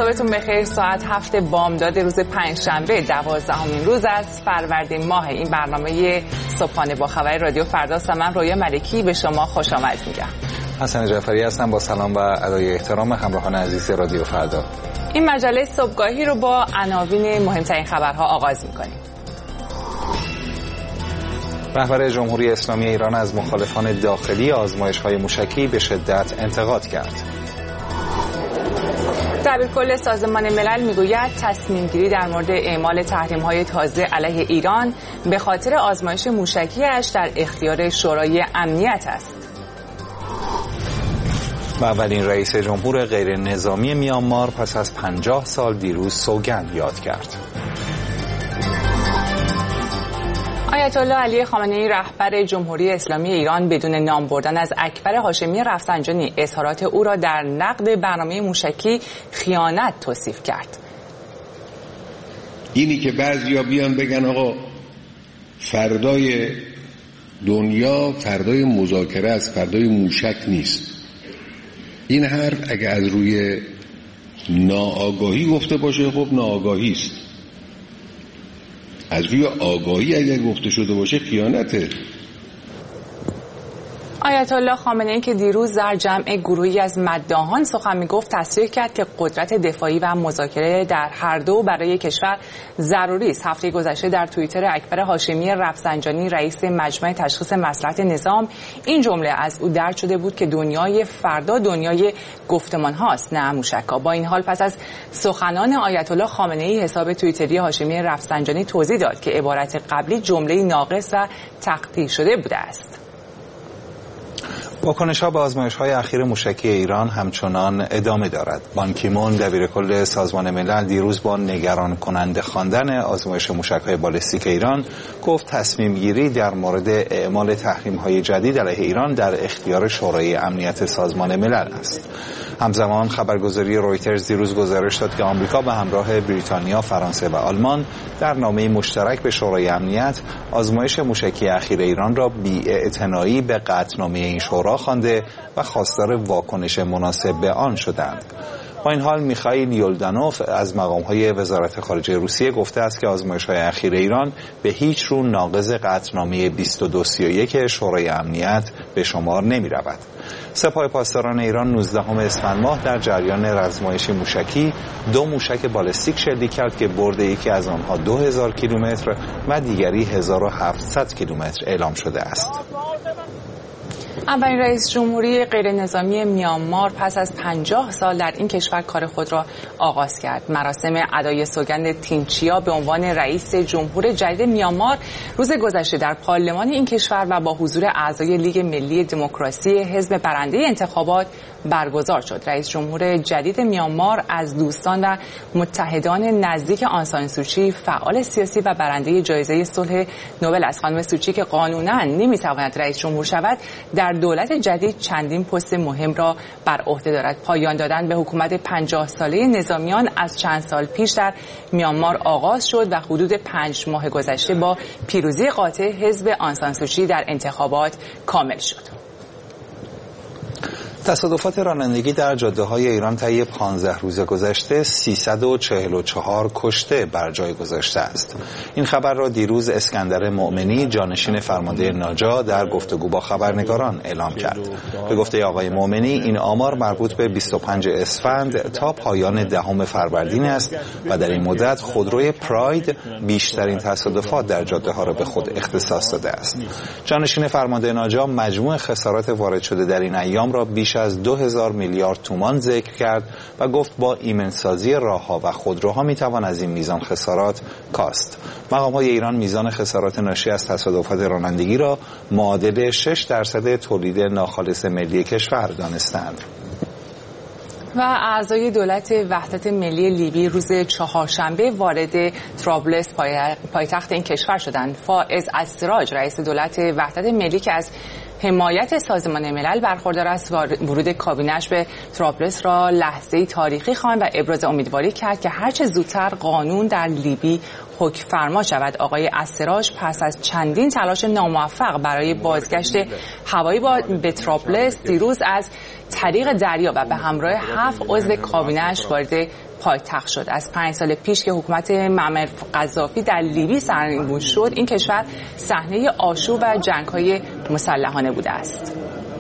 صبحتون بخیر. ساعت 7 بامداد روز پنجشنبه 12مین روز از فروردین ماه. این برنامه صبحانه با خبر رادیو فرداست و من رویا ملکی به شما خوش آمد میگم. حسن جعفری هستم با سلام و ادای احترام همراهان عزیز رادیو فردا. این مجله صبحگاهی رو با عناوین مهمترین خبرها آغاز میکنیم. رهبر جمهوری اسلامی ایران از مخالفان داخلی آزمایش‌های موشکی به شدت انتقاد کرد. دبیرکل سازمان ملل میگوید تصمیم گیری در مورد اعمال تحریم‌های تازه علیه ایران به خاطر آزمایش موشکی‌اش در اختیار شورای امنیت است. و اولین رئیس جمهور غیر نظامی میانمار پس از 50 سال دیروز سوگند یاد کرد. آیت الله علی خامنه‌ای رهبر جمهوری اسلامی ایران بدون نام بردن از اکبر هاشمی رفسنجانی اظهارات او را در نقد برنامه موشکی خیانت توصیف کرد. اینی که بعضیا بیان بگن آقا فردای دنیا فردای مذاکره است، فردای موشک نیست، این حرف اگه از روی ناآگاهی گفته باشه خب ناآگاهی است، از روی آگاهی اگر گفته شده باشه خیانته. آیت الله خامنه‌ای که دیروز در جمع گروهی از مداحان سخن میگفت تصریح کرد که قدرت دفاعی و مذاکره در هر دو برای کشور ضروری است. هفته گذشته در توییتر اکبر هاشمی رفسنجانی رئیس مجمع تشخیص مصلحت نظام این جمله از او درج شده بود که دنیای فردا دنیای گفتمان هاست نه موشک‌ها. با این حال پس از سخنان آیت الله خامنه‌ای حساب توییتری هاشمی رفسنجانی توضیح داد که عبارت قبلی جمله ناقص و تقطیع شده بوده است. واکنش‌ها به آزمایش‌های اخیر موشکی ایران همچنان ادامه دارد. بان کی مون دبیرکل سازمان ملل دیروز با نگران کننده خواندن آزمایش موشک‌های بالستیک ایران گفت تصمیم گیری در مورد اعمال تحریم‌های جدید علیه ایران در اختیار شورای امنیت سازمان ملل است. همزمان خبرگزاری رویترز دیروز گزارش داد که آمریکا به همراه بریتانیا، فرانسه و آلمان در نامه مشترک به شورای امنیت آزمایش موشکی اخیر ایران را بی‌اعتنایی به قطعنامه این شورا خوانده و خواستار واکنش مناسب به آن شدند. با این حال میخائیل یلدانوف از مقام‌های وزارت خارجه روسیه گفته است که آزمایش‌های اخیر ایران به هیچ رو ناقض قطعنامه 2231 شورای امنیت به شمار نمی‌رود. سپاه پاسداران ایران 19 اسفند ماه در جریان آزمایش موشکی 2 موشک بالستیک شلیک کرد که برد یکی از آنها 2000 کیلومتر و دیگری 1700 کیلومتر اعلام شده است. اولین رئیس جمهوری غیر نظامی میانمار پس از 50 سال در این کشور کار خود را آغاز کرد. مراسم ادای سوگند تینچیا به عنوان رئیس جمهور جدید میانمار روز گذشته در پارلمان این کشور و با حضور اعضای لیگ ملی دموکراسی حزب برنده انتخابات برگزار شد. رئیس جمهور جدید میانمار از دوستان و متحدان نزدیک آن سان سوچی، فعال سیاسی و برنده جایزه صلح نوبل است. خانم سوچی که قانونا نمیتواند رئیس جمهور شود در دولت جدید چندین پست مهم را بر عهده دارد. پایان دادن به حکومت 50 ساله نظامیان از چند سال پیش در میانمار آغاز شد و حدود 5 ماه گذشته با پیروزی قاطع حزب آن سان سوچی در انتخابات کامل شد. تصادفات رانندگی در جاده‌های ایران طی 15 روز گذشته 344 کشته بر جای گذاشته است. این خبر را دیروز اسکندر مؤمنی جانشین فرمانده ناجا در گفتگو با خبرنگاران اعلام کرد. به گفته آقای مؤمنی این آمار مربوط به 25 اسفند تا پایان 10 فروردین است و در این مدت خودروی پراید بیشترین تصادفات در جاده‌ها را به خود اختصاص داده است. جانشین فرمانده ناجا مجموع خسارات وارد شده در این ایام را بیش از 2000 میلیارد تومان ذکر کرد و گفت با ایمنسازی راه‌ها و خودروها میتوان از این میزان خسارات کاست. مقام‌های ایران میزان خسارات ناشی از تصادفات رانندگی را معادل 6% تولید ناخالص ملی کشور دانستند. و اعضای دولت وحدت ملی لیبی روز چهارشنبه وارد طرابلس پایتخت این کشور شدند. فائز السراج رئیس دولت وحدت ملی که از حمایت سازمان ملل برخوردار است ورود کابینه‌اش به طرابلس را لحظه‌ای تاریخی خواند و ابراز امیدواری کرد که هرچه زودتر قانون در لیبی حکم فرما شود. آقای اسراج پس از چندین تلاش ناموفق برای بازگشت هوایی به طرابلس دیروز از طریق دریا و به همراه 7 عضو کابینه‌اش وارد پایتخت شد. از 5 سال پیش که حکومت معمر قذافی در لیبی سرنگون شد، این کشور صحنه آشوب و جنگ‌های مسلحانه بوده است.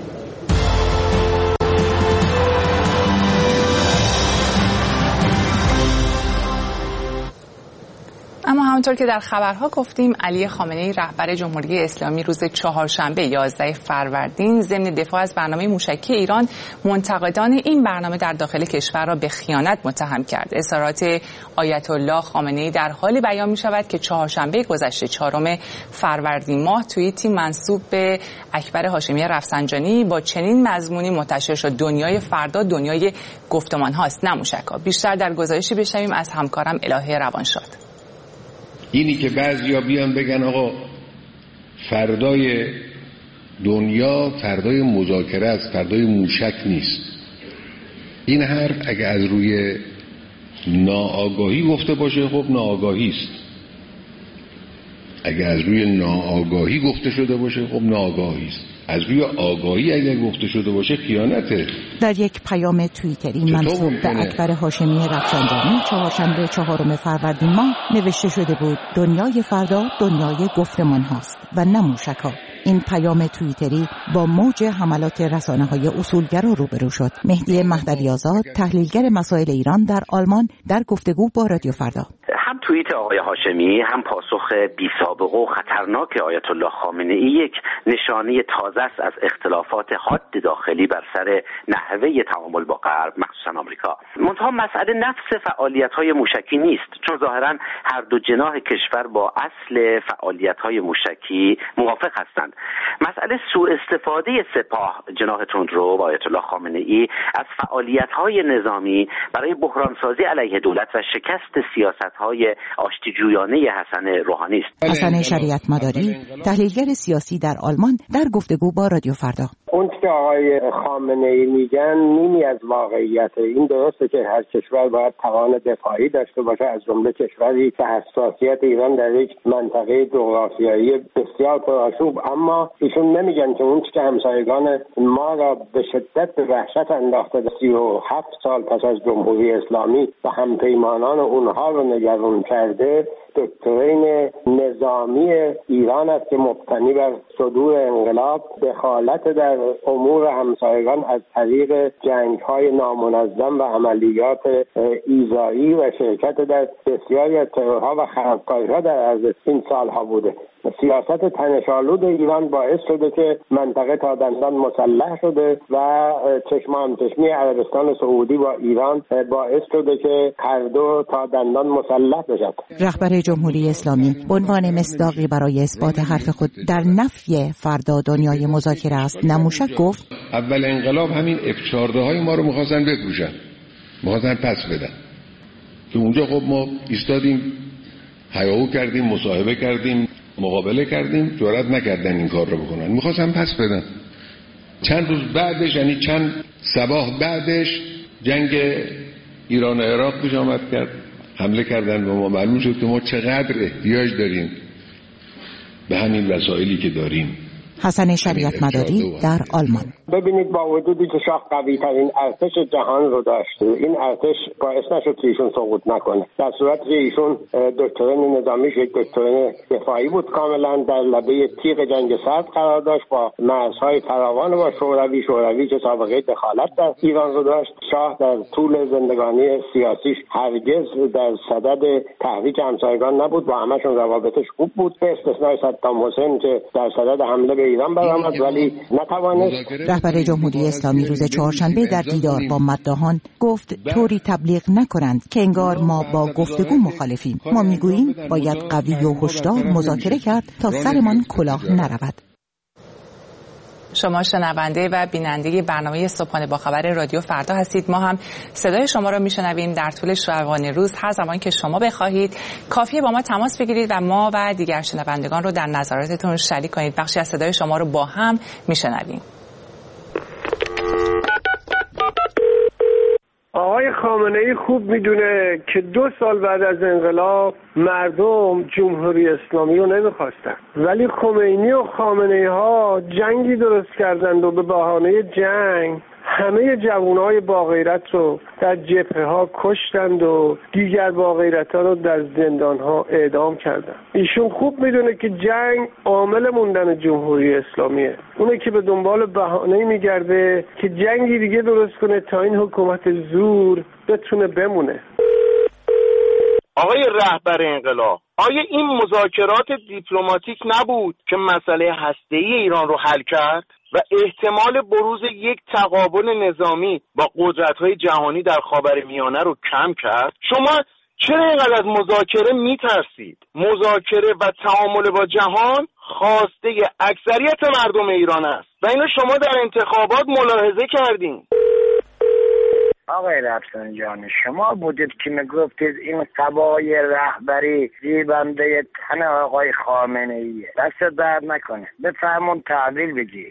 اما همونطور که در خبرها گفتیم، علی خامنه‌ای رهبر جمهوری اسلامی روز چهارشنبه 11 فروردین ضمن دفاع از برنامه موشکی ایران منتقدان این برنامه در داخل کشور را به خیانت متهم کرد. اظهارات آیت الله خامنه‌ای در حالی بیان می‌شود که چهارشنبه گذشته 4 فروردین ماه توییتی منسوب به اکبر هاشمی رفسنجانی با چنین مضمونی منتشر شد: دنیای فردا دنیای گفتمان هاست نه موشک‌ها. بیشتر در گزارشی بشنویم از همکارم الهه روانشاد. اینی که بعضیا بیان بگن آقا فردای دنیا فردای مذاکره است، فردای موشک نیست، این حرف اگه از روی ناآگاهی گفته باشه خب ناآگاهی است، اگه از روی ناآگاهی گفته شده باشه خب ناآگاهی است، از روی آگاهی اگر گفته شده باشه خیانته. در یک پیام توییتری منسوب به اکبر هاشمی رفسنجانی چهارشنبه 4 فروردین ماه نوشته شده بود: دنیای فردا دنیای گفتمان هاست و نه موشک‌ها. این پیام توییتری با موج حملات رسانه‌های اصولگرا روبرو شد. مهدی مهدوی آزاد، تحلیلگر مسائل ایران در آلمان، در گفتگو با رادیو فردا: هم توییت آقای هاشمی هم پاسخ بی‌سابقه و خطرناک آیت الله خامنه‌ای یک نشانه تازه است از اختلافات حاد داخلی بر سر نحوه تعامل با غرب، مخصوصا آمریکا. منتها مسئله نفس فعالیت‌های موشکی نیست، چون ظاهراً هر دو جناح کشور با اصل فعالیت‌های موشکی موافق هستند. مسئله سوء استفاده سپاه جناح تندرو و آیت الله خامنه‌ای از فعالیت‌های نظامی برای بحرانسازی علیه دولت و شکست سیاست‌های آشتیجویانه حسن روحانی است. حسن شریعت مداری، تحلیلگر سیاسی در آلمان، در گفتگو با رادیو فردا: اون که آقای خامنه‌ای میگن نیمی از واقعیت. این درسته که هر کشور باید توان دفاعی داشته باشه، از جمله کشوری که حساسیت ایران در یک منطقه جغرافیایی بسیار پرآشوب، اما ایشون نمیگن که اون که همسایگان ما را به شدت به وحشت انداخته 37 سال پس از جمهوری اسلامی و همپیمانان اونها رو نگران کرده، دکترین نظامی ایران است که مبتنی بر صدور انقلاب، دخالت در امور همسایگان از طریق جنگ‌های نامنظم و عملیات ایذایی و شرکت در بسیاری از ترورها و خرابکاری‌ها در عرض این سالها بوده. سیاست تنش‌آلود ایران باعث شده که منطقه تا دندان مسلح شده و چشم‌همچشمی عربستان سعودی با ایران باعث شده که هر دو تا دندان مسلح بشد. رهبر جمهوری اسلامی به عنوان مصداقی برای اثبات حرف خود در نفی فردا دنیای مذاکره است نه موشک گفت: اول انقلاب همین F-14 های ما رو می‌خواستن بفروشن، می‌خواستن پس بدن، که اونجا خب ما ایستادیم، هیاهو کردیم، مصاحبه کردیم، مقابله کردیم، جرئت نکردن این کار رو بکنن، می‌خواستن پس بدن. چند روز بعدش، یعنی چند صباح بعدش، جنگ ایران و عراق پیش آمد، حمله کردن و ما معلوم شد که ما چقدر احتیاج داریم به همین وسایلی که داریم. حسن شریعت مداری در آلمان: ببینید، با وجودی که شاه قوی ترین ارتش جهان رو داشت، این ارتش باعث نشد که ایشون سقوط نکنه، در صورتی که ایشون دکترین نظامیش یک دکترین دفاعی بود، کاملا در لبه تیغ جنگ سرد قرار داشت، با مرزهای فراوان با شوروی که سابقه دخالت در ایران رو داشت. شاه در طول زندگانی سیاسیش هرگز در صدد تحریک همسایگان نبود، با همشون روابطش خوب بود، به استثنای صدام حسین که در صدد حمله به ایران برآمد ولی نتوانست. رهبر جمهوری اسلامی روز چهارشنبه در دیدار با مداحان گفت طوری تبلیغ نکنند که انگار ما با گفتگو مخالفیم. ما میگوییم باید قوی و هشدار مذاکره کرد تا سرمان کلاه نرود. شما شنونده و بیننده برنامه صبحانه با خبر رادیو فردا هستید. ما هم صدای شما را میشنویم در طول شبانه روز. هر زمان که شما بخواهید کافیه با ما تماس بگیرید و ما و دیگر شنوندگان رو در نظراتتون شریک کنید. بخشی از صدای شما رو با هم میشنویم. آقای آقای خامنه‌ای خوب میدونه که 2 سال بعد از انقلاب مردم جمهوری اسلامی رو نمیخواستن، ولی خمینی و خامنه‌ای ها جنگی درست کردند و به بهانه جنگ همه جوانای با غیرت رو در جبهه ها کشتند و دیگر با غیرت ها رو در زندان ها اعدام کردند. ایشون خوب میدونه که جنگ عامل موندن جمهوری اسلامیه. اونه که به دنبال بهانه‌ای میگرده که جنگی دیگه درست کنه تا این حکومت زور بتونه بمونه. آقای رهبر انقلاب، آیا این مذاکرات دیپلماتیک نبود که مسئله هسته‌ای ایران رو حل کرد و احتمال بروز یک تقابل نظامی با قدرت‌های جهانی در خاورمیانه رو کم کرد؟ شما چرا اینقدر از مذاکره میترسید؟ مذاکره و تعامل با جهان خواسته اکثریت مردم ایران است و اینو شما در انتخابات ملاحظه کردین. آقای رفسنجانی، شما بودید که میگفتید این قبای رهبری زیبنده تن آقای خامنه‌ایه. دست درد نکنه، بفرمون تحویل بگیر.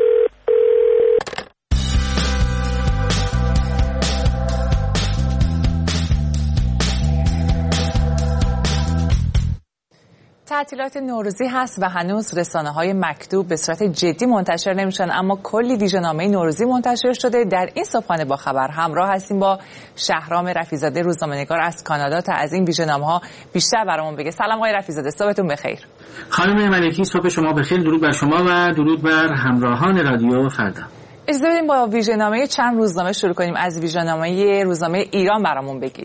تعطیلات نوروزی هست و هنوز رسانه‌های مکتوب به صورت جدی منتشر نمیشن، اما کلی ویژه‌نامه نوروزی منتشر شده. در این صبحانه با خبر همراه هستیم با شهرام رفیع‌زاده، روزنامه‌نگار از کانادا، تا از این ویژه‌نامه‌ها بیشتر برامون بگه. سلام آقای رفیع‌زاده، صبحتون بخیر. خانم ملکی، صبح شما بخیر. درود بر شما و درود بر همراهان رادیو فردا. اجازه بدیم با ویژه‌نامه چند روزنامه شروع کنیم. از ویژه‌نامه روزنامه ایران برامون بگید.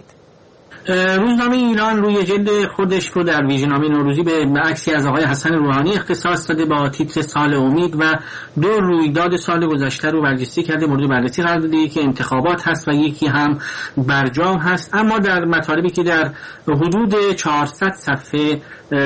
روزنامه ایران روی جلد خودش رو در ویژه‌نامه نوروزی به عکسی از آقای حسن روحانی اختصاص داده با تیتر سال امید و 2 رویداد سال گذشته رو بررسی کرده. مورد بررسی قرار داده که انتخابات هست و یکی هم برجام هست. اما در مطالبی که در حدود 400 صفحه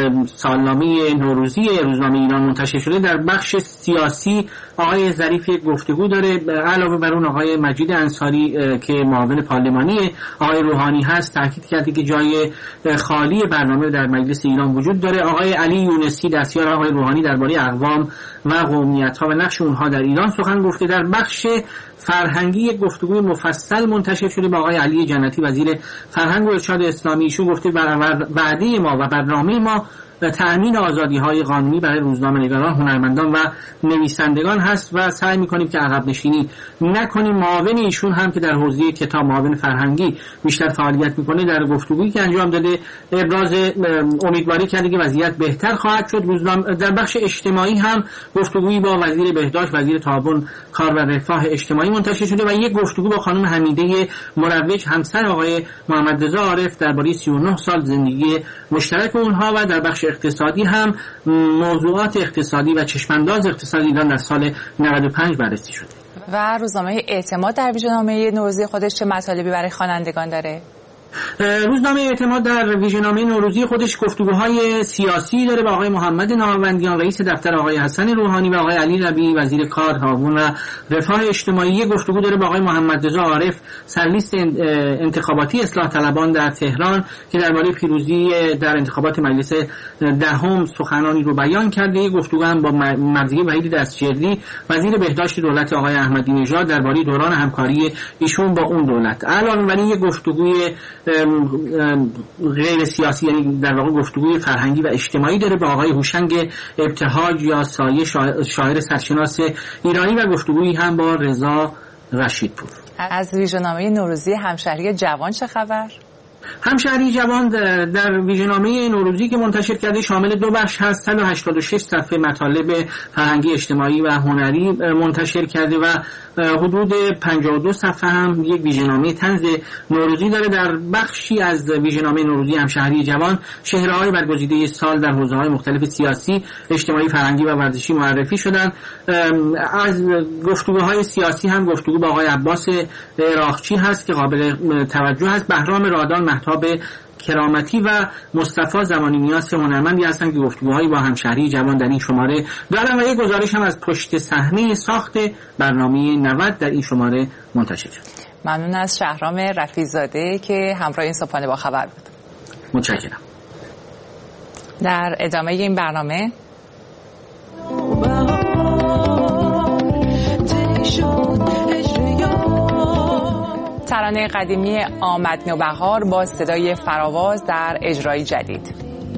سالنامه نوروزی روزنامه ایران منتشر شده، در بخش سیاسی آقای ظریف گفتگو داره. علاوه بر اون آقای مجید انصاری که معاون پارلمانی آقای روحانی هست تاکید کرده که جای خالی برنامه در مجلس ایران وجود داره. آقای علی یونسی دستیار آقای روحانی درباره اقوام و قومیت‌ها و نقش اونها در ایران سخن گفته. در بخش فرهنگی گفتگوی مفصل منتشر شده با آقای علی جنتی وزیر فرهنگ و ارشاد اسلامی. ایشون گفته وعده ما و برنامه ما تأمین آزادی‌های قانونی برای روزنامه‌نگاران، هنرمندان و نویسندگان هست و سعی می‌کنیم که عقب نشینی نکنیم. معاون ایشون هم که در حوزه کتاب، معاون فرهنگی بیشتر فعالیت می‌کنه، در گفتگویی که انجام داده ابراز امیدواری کرده که وضعیت بهتر خواهد شد. در بخش اجتماعی هم گفتگویی با وزیر بهداشت، وزیر تعاون، کار و رفاه اجتماعی منتشر شده و یک گفتگو با خانم حمیده مروج، همسر آقای محمدرضا عارف، درباره 39 سال زندگی مشترک اونها. و در بخش اقتصادی هم موضوعات اقتصادی و چشمانداز اقتصادی ایران در سال 95 بررسی شده. و روزنامه اعتماد در ویژه‌نامه نوروزی خودش چه مطالبی برای خوانندگان داره؟ روزنامه اعتماد در ویژه‌نامه نوروزی خودش گفتگوهای سیاسی داره با آقای محمد نهاوندیان رئیس دفتر آقای حسن روحانی و آقای علی ربیعی وزیر کار، تعاون و رفاه اجتماعی. گفتگو داره با آقای محمدرضا عارف سرلیست انتخاباتی اصلاح طلبان در تهران که درباره پیروزی در انتخابات مجلس دهم سخنانی رو بیان کرده. گفتگو هم با مرضیه وحید دستجردی وزیر بهداشت دولت آقای احمدی نژاد درباره دوران همکاری ایشون با اون دولت. علاوه بر این گفتگوی غیر سیاسی، یعنی در واقع گفتگوی فرهنگی و اجتماعی داره با آقای هوشنگ ابتهاج یا سایه، شاعر سرشناس ایرانی، و گفتگویی هم با رضا رشیدپور. از ویژه‌نامه نوروزی همشهری جوان چه خبر؟ همشهری جوان در ویژه‌نامه نوروزی که منتشر کرده شامل 2 بخش هست. 186 صفحه مطالب فرهنگی، اجتماعی و هنری منتشر کرده و حدود 52 صفحه هم یک ویژه‌نامه طنز نوروزی داره. در بخشی از ویژه‌نامه نوروزی همشهری جوان شهره‌های برگزیده سال در حوزه‌های مختلف سیاسی، اجتماعی، فرهنگی و ورزشی معرفی شدن. از گفتگوهای سیاسی هم گفتگو با آقای عباس عراقچی هست که قابل توجه است. بهرام رادان، مهتاب کرامتی و مصطفی زمانی نیاز هنرمندی هستند که گفتگوهایی با همشهری جوان در این شماره دارن و یک گزارش هم از پشت صحنه ساخت برنامه 90 در این شماره منتشر شد. ممنون از شهرام رفیع‌زاده که همراه این صبحانه با خبر بود. متشکرم. در ادامه این برنامه ترانه قدیمی آمد نوبهار با صدای فراواز در اجرای جدید.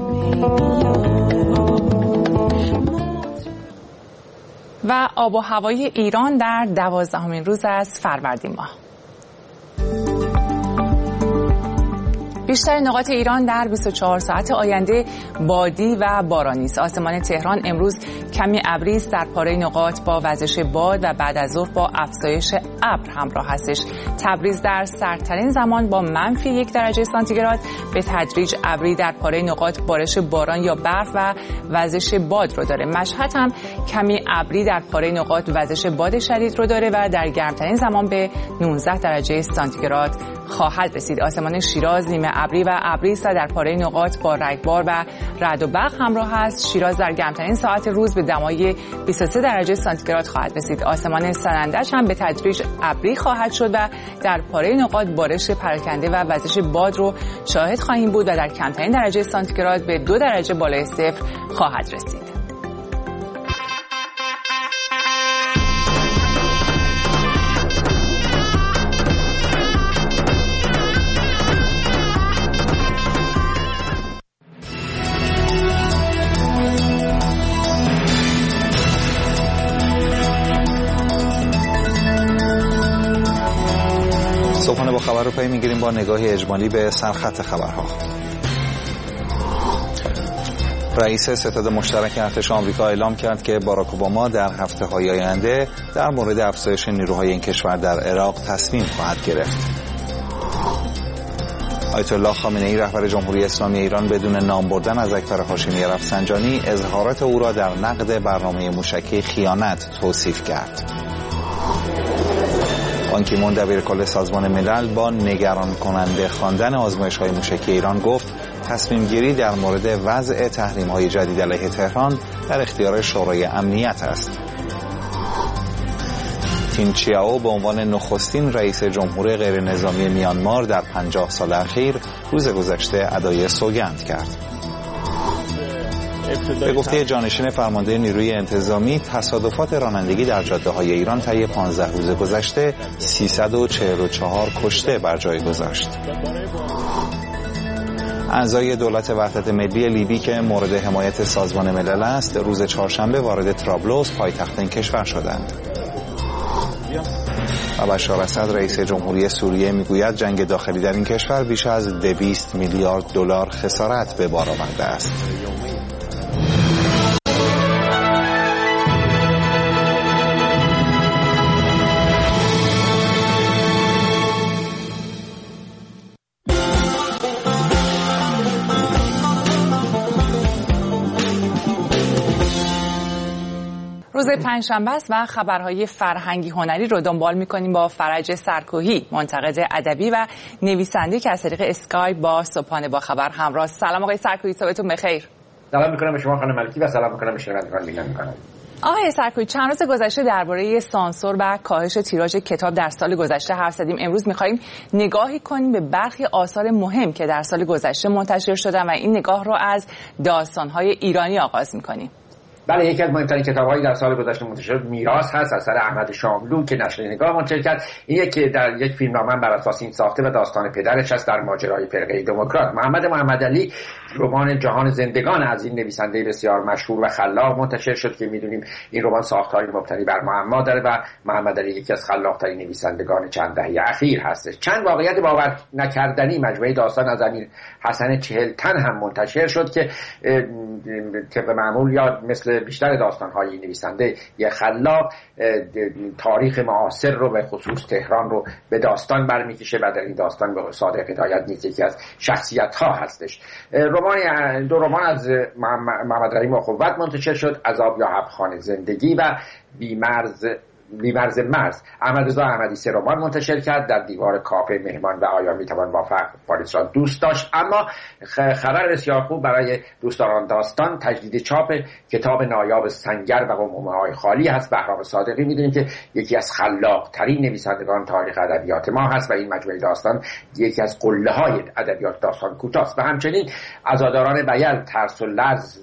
و آب و هوای ایران در 12مین روز از فروردین ماه. بیشتر نقاط ایران در 24 ساعت آینده بادی و بارانی است. آسمان تهران امروز کمی ابری است، در پاره نقاط با وزش باد و بعد از ظهر با افزایش ابر همراه هستش. تبریز در سردترین زمان با -1 درجه سانتیگراد، به تدریج ابری، در پاره نقاط بارش باران یا برف و وزش باد رو داره. مشهد هم کمی ابری، در پاره نقاط وزش باد شدید رو داره و در گرمترین زمان به 19 درجه سانتیگراد خواهد رسید. آسمان شیراز نیمه ابری و ابری است، در پاره نقاط با رگبار و رعد و برق همراه است. شیراز در گرمترین ساعت روز به دمای 23 درجه سانتیگراد خواهد رسید. آسمان سنندج هم به تدریج ابری خواهد شد و در پاره نقاط بارش پراکنده و وزش باد رو شاهد خواهیم بود و در کمترین درجه سانتیگراد به 2 درجه بالای صفر خواهد رسید. صبحانه با خبر رو پی میگیریم با نگاهی اجمالی به سرخط خبرها. رئیس ستاد مشترک ارتش آمریکا اعلام کرد که باراک اوباما در هفته‌های آینده در مورد افزایش نیروهای این کشور در عراق تصمیم خواهد گرفت. آیت الله خامنه ای رهبر جمهوری اسلامی ایران بدون نام بردن از اکبر هاشمی رفسنجانی اظهارات او را در نقد برنامه موشکی خیانت توصیف کرد. بان کی مون دبیرکل سازمان ملل با نگران کننده خواندن آزمایش‌های موشکی ایران گفت تصمیم گیری در مورد وضع تحریم‌های جدید علیه تهران در اختیار شورای امنیت است. تین چیائو به عنوان نخستین رئیس جمهور غیر نظامی میانمار در 50 سال اخیر روز گذشته ادای سوگند کرد. به گفته جانشین فرمانده نیروی انتظامی، تصادفات رانندگی در جاده‌های ایران طی 15 روز گذشته 344 کشته بر جای گذاشت. اعضای دولت وحدت ملی لیبی که مورد حمایت سازمان ملل است، روز چهارشنبه وارد طرابلس پایتخت این کشور شدند. و بشار اسد رئیس جمهوری سوریه میگوید جنگ داخلی در این کشور بیش از 200 میلیارد دلار خسارت به بار آورده است. روز پنجشنبه است و خبرهای فرهنگی هنری رو دنبال می‌کنیم با فرج سرکوهی، منتقد ادبی و نویسنده که از طریق اسکایپ با صبحانه با خبر همراه. سلام آقای سرکوهی، صبحتون بخیر. سلام می‌کنم به شما خانم ملکی و سلام می‌کنم به شنوندگان بیننده می‌کنم. آقای سرکوهی، چند روز گذشته درباره سانسور و کاهش تیراژ کتاب در سال گذشته حرف زدیم. امروز می‌خوایم نگاهی کنیم به برخی آثار مهم که در سال گذشته منتشر شدن و این نگاه رو از داستان‌های ایرانی آغاز می‌کنیم. بله، یکی از مهمترین کتاب‌هایی در سال گذشته منتشر شد میراث هست، اثر احمد شاملو که نشر نگاه منتشر کرد. این که در یک فیلمنامه بر اساس این ساخته و داستان پدرش است در ماجرای فرقه دموکرات. محمد علی رمان جهان زندگان از این نویسنده بسیار مشهور و خلاق منتشر شد که می‌دونیم این رمان ساختاری مبتنی بر معما داره و محمد علی یکی از خلاق‌ترین نویسندگان چند دهه اخیر هستش. چند واقعیت باور نکردنی مجموعه داستان از امیر حسن چهلتن هم منتشر شد که طبق معمول یا مثل بیشتر داستان‌های نویسنده یه خلاق تاریخ معاصر رو به خصوص تهران رو به داستان برمی‌کشه و در این داستان به صادق هدایت نیست یکی از شخصیت‌ها هستش. دو رمان از محمد رحیم اخوت منتشر شد، عذاب یا هفت‌خانه زندگی و بیمرز مرز. احمد رضا احمدی 3 رمان منتشر کرد، در دیوار کافه، مهمان و آیا میتوان موفق پاریس را دوست داشت. اما خبر بسیار خوب برای دوستداران داستان تجدید چاپ کتاب نایاب سنگر و قمقمه‌های خالی هست. بهرام صادقی میدونیم که یکی از خلاق ترین نویسندگان تاریخ ادبیات ما هست و این مجموعه داستان یکی از قله‌های ادبیات داستان کوتاه است. و همچنین عزاداران بیل، ترس و لرز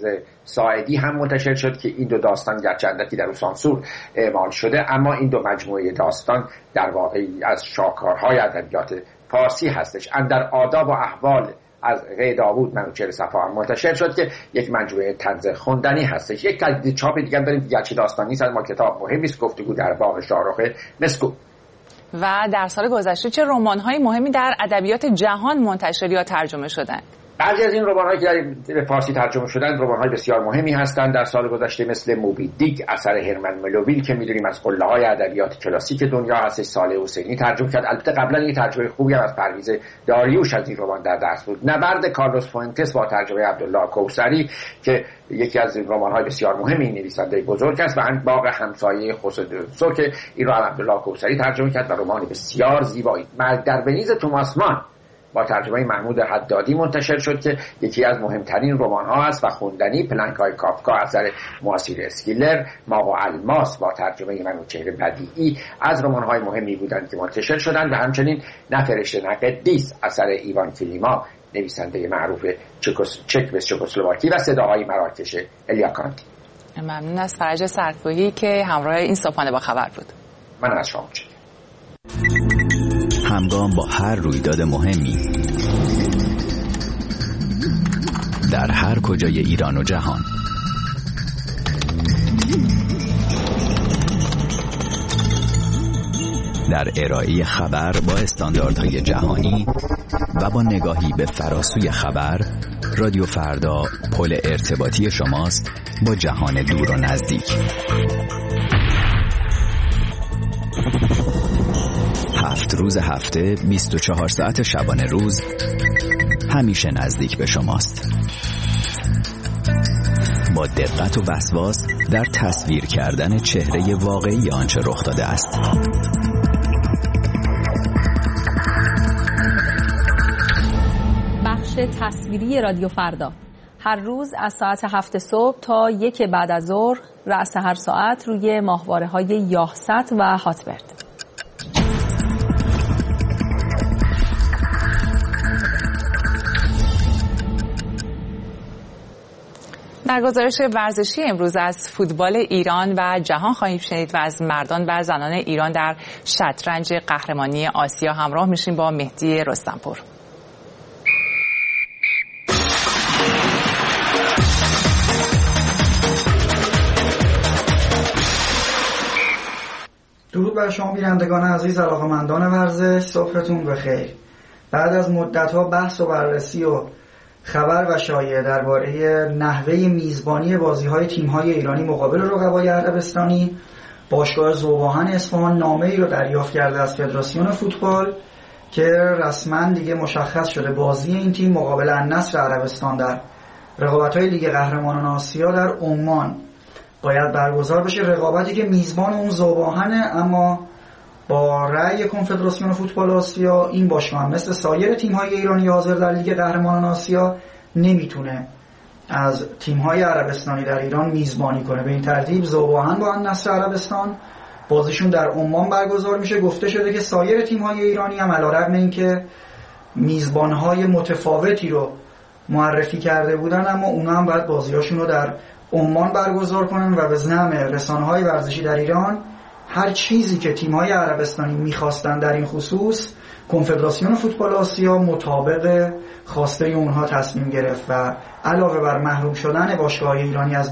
ساعدی هم منتشر شد که این دو داستان گرچه اندکی در سانسور اعمال شده، اما این دو مجموعه داستان در واقع از شاهکارهای ادبیات فارسی هستش. اندر آداب و احوال از قی داوود منوچهر صفا هم منتشر شد که یک مجموعه طنز خواندنی هستش. یک چاپ دیگه داریم که گرچه داستانی نیست، اما کتاب مهمی است، گفتگو در باغ شاهرخ مسکو. و در سال گذشته چه رمان‌های مهمی در ادبیات جهان منتشر یا ترجمه شدند؟ بعضی از این رمان‌هایی که به فارسی ترجمه شدند رمان‌های بسیار مهمی هستند در سال گذشته، مثل موبی دیک اثر هرمن ملوویل که می‌دونیم از قله‌های ادبیات کلاسیک دنیا هستش، صالح حسینی ترجمه کرد. البته قبلا این ترجمه خوبی هم از پرویز داریوش از این رمان در دست بود. نبرد کارلوس فوئنتس با ترجمه عبدالله کوثری که یکی از رمان‌های بسیار مهم این نویسنده بزرگ است، و باغ همسایه خسرو که این را عبدالله کوثری ترجمه کرد و رمان بسیار زیبایی. مرگ در ونیز توماس مان با ترجمه محمود حدادی منتشر شد که یکی از مهمترین رمان‌ها است و خوندنی. پلنک‌های کافکا اثر مواسیر اسکیلر، ماه و الماس با ترجمه منوچهر بدیعی از رمان‌های مهمی بودند که منتشر شدند، و همچنین نه فرشته نه قدیس اثر ایوان کلیما نویسنده معروف چک و چکسلواکی و صداهای مراکش الیا کانتی. ممنون از فرج سرکوهی که همراه این صبحانه با خبر بود. من از شما همگام با هر رویداد مهمی در هر کجای ایران و جهان، در ارائه خبر با استانداردهای جهانی و با نگاهی به فراسوی خبر، رادیو فردا پل ارتباطی شماست با جهان دور و نزدیک. 7 روز هفته، 24 ساعت شبانه روز، همیشه نزدیک به شماست. با دقت و وسواس در تصویر کردن چهره واقعی آنچه رخ داده است. بخش تصویری رادیو فردا هر روز از ساعت 7 صبح تا 1 بعد از ظهر، رأس هر ساعت روی ماهواره‌های یاهست و هاتبرد. در گزارش ورزشی امروز از فوتبال ایران و جهان خواهیم شنید و از مردان و زنان ایران در شطرنج قهرمانی آسیا همراه میشیم با مهدی رستمپور. درود بر شما بینندگان عزیز، علاقه‌مندان ورزش، صبحتون بخیر. بعد از مدت‌ها بحث و بررسی و خبر و شایعه درباره نحوه میزبانی بازی‌های تیم‌های ایرانی مقابل رقبای عربستانی، باشگاه ذوب‌آهن اصفهان نامه‌ای رو دریافت کرده از فدراسیون فوتبال که رسما دیگه مشخص شده بازی این تیم مقابل النصر عربستان در رقابت‌های لیگ قهرمانان آسیا در عمان باید برگزار بشه. رقابتی که میزبان اون ذوب‌آهنه، اما با رأی کنفدراسیون فوتبال آسیا این باشگاه هم مثل سایر تیم‌های ایرانی حاضر در لیگ قهرمانان آسیا نمیتونه از تیم‌های عربستانی در ایران میزبانی کنه. به این ترتیب ذوب‌آهن با النصر عربستان بازیشون در عمان برگزار میشه. گفته شده که سایر تیم‌های ایرانی هم علیرغم اینکه میزبان‌های متفاوتی رو معرفی کرده بودن، اما اونا هم باید بازیاشون رو در عمان برگزار کنن و به زعم رسانه‌های ورزشی در ایران هر چیزی که تیم‌های عربستانی می‌خواستن در این خصوص کنفدراسیون فوتبال آسیا مطابق خواسته اونها تصمیم گرفت و علاوه بر محروم شدن باشگاه‌های ایرانی از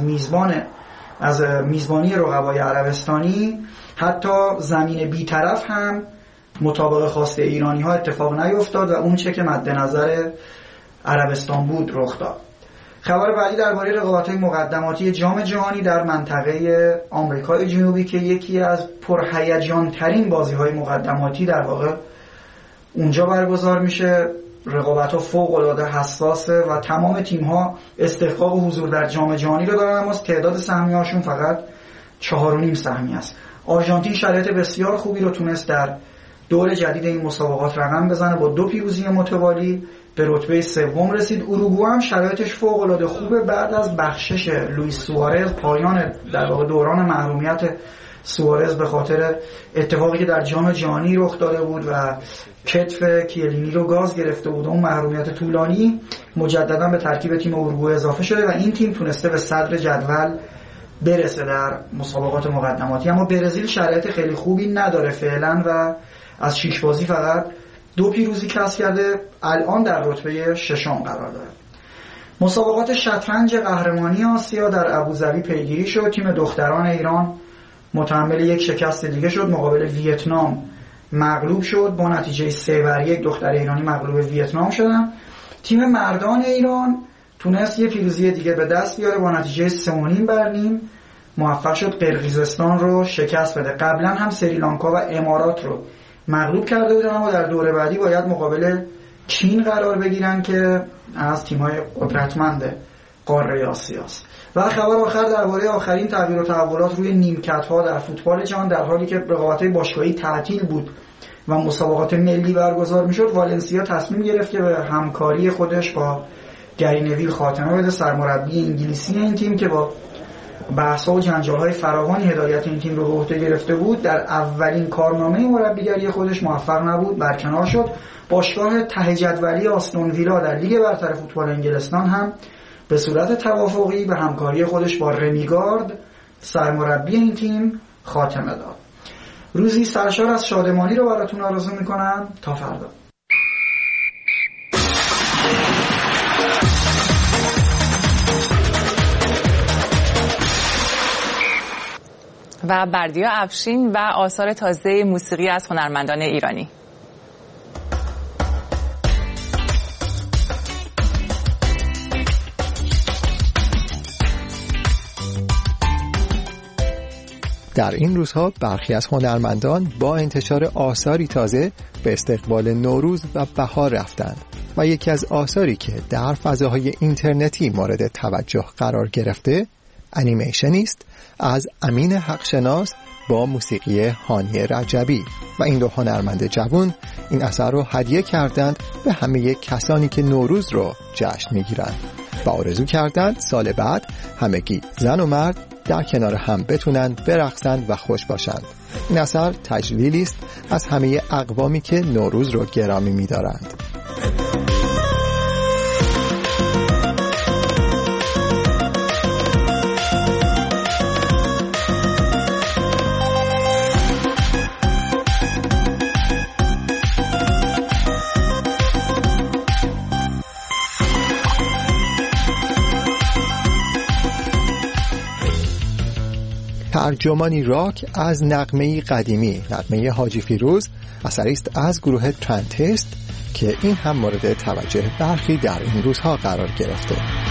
میزبانی رقبای عربستانی، حتی زمین بی‌طرف هم مطابق خواسته ایرانی‌ها اتفاق نیفتاد و اون چه که مد نظر عربستان بود رخ داد. خبر بعدی درباره رقابت‌های مقدماتی جام جهانی در منطقه آمریکای جنوبی که یکی از پرهیجان‌ترین بازی‌های مقدماتی در واقع اونجا برگزار میشه. رقابت‌ها فوق‌العاده حساسه و تمام تیم‌ها استحقاق حضور در جام جهانی رو دارن، اما تعداد سهمیه‌هاشون فقط 4.5 سهمیه است. آرژانتین شرایط بسیار خوبی رو تونست در دور جدید این مسابقات رقم بزنه با 2 پیروزی متوالی. به رتبه سوم رسید. اوروگوئه هم شرایطش فوق‌العاده خوبه. بعد از بخشش لوئیس سوارز، پایان در واقع دوران محرومیت سوارز به خاطر اتفاقی که در جام جهانی رخ داده بود و کتف کیلینی رو گاز گرفته بود، اون محرومیت طولانی، مجددا به ترکیب تیم اروگوئه اضافه شده و این تیم تونسته به صدر جدول برسه در مسابقات مقدماتی. اما برزیل شرایط خیلی خوبی نداره فعلا و از 6 بازی فقط 2 پیروزی کسب کرده، الان در رتبه 6 قرار داره. مسابقات شطرنج قهرمانی آسیا در ابوظبی پیگیری شد. تیم دختران ایران متحمل یک شکست دیگه شد، مقابل ویتنام مغلوب شد با نتیجه 3-1. دختر ایرانی مغلوب ویتنام شدن. تیم مردان ایران تونست یه پیروزی دیگه به دست بیاره، با نتیجه 3-0 موفق شد قرقیزستان رو شکست بده. قبلا هم سریلانکا و امارات رو مغلوب کرده بودن، اما در دوره بعدی باید مقابل چین قرار بگیرن که از تیم‌های قدرتمند قاره آسیاست. و خبر آخر درباره آخرین تغییر و تحولات روی نیمکت‌ها در فوتبال جهان، در حالی که رقابت‌های باشگاهی تعطیل بود و مسابقات ملی برگزار می‌شد، والنسیا تصمیم گرفت که به همکاری خودش با گری نویل خاتمه بده، سرمربی انگلیسی این تیم که با بحث‌ها و جنجال‌های فراوانی هدایت این تیم رو به عهده گرفته بود. در اولین کارنامه مربیگری خودش موفق نبود، برکنار شد. باشگاه ته جدولی آستون ویلا در لیگ برتر فوتبال انگلستان هم به صورت توافقی به همکاری خودش با رمیگارد سرمربی این تیم خاتمه داد. روزی سرشار از شادمانی رو براتون آرزو میکنم. تا فردا. و بردیا افشین و آثار تازه موسیقی از هنرمندان ایرانی. در این روزها برخی از هنرمندان با انتشار آثاری تازه به استقبال نوروز و بهار رفتند و یکی از آثاری که در فضاهای اینترنتی مورد توجه قرار گرفته انیمیشنی است از امین حقشناس با موسیقی هانی رجبی و این دو هنرمند جوان این اثر رو هدیه کردند به همه کسانی که نوروز رو جشن میگیرند و آرزو کردند سال بعد همگی زن و مرد در کنار هم بتونند برقصند و خوش باشند. این اثر تجلیلی است از همه اقوامی که نوروز رو گرامی می‌دارند. ترجمانی راک از نغمه‌ای قدیمی، نغمه حاجی فیروز، اثری است از گروه ترنتست که این هم مورد توجه برخی در این روزها قرار گرفته.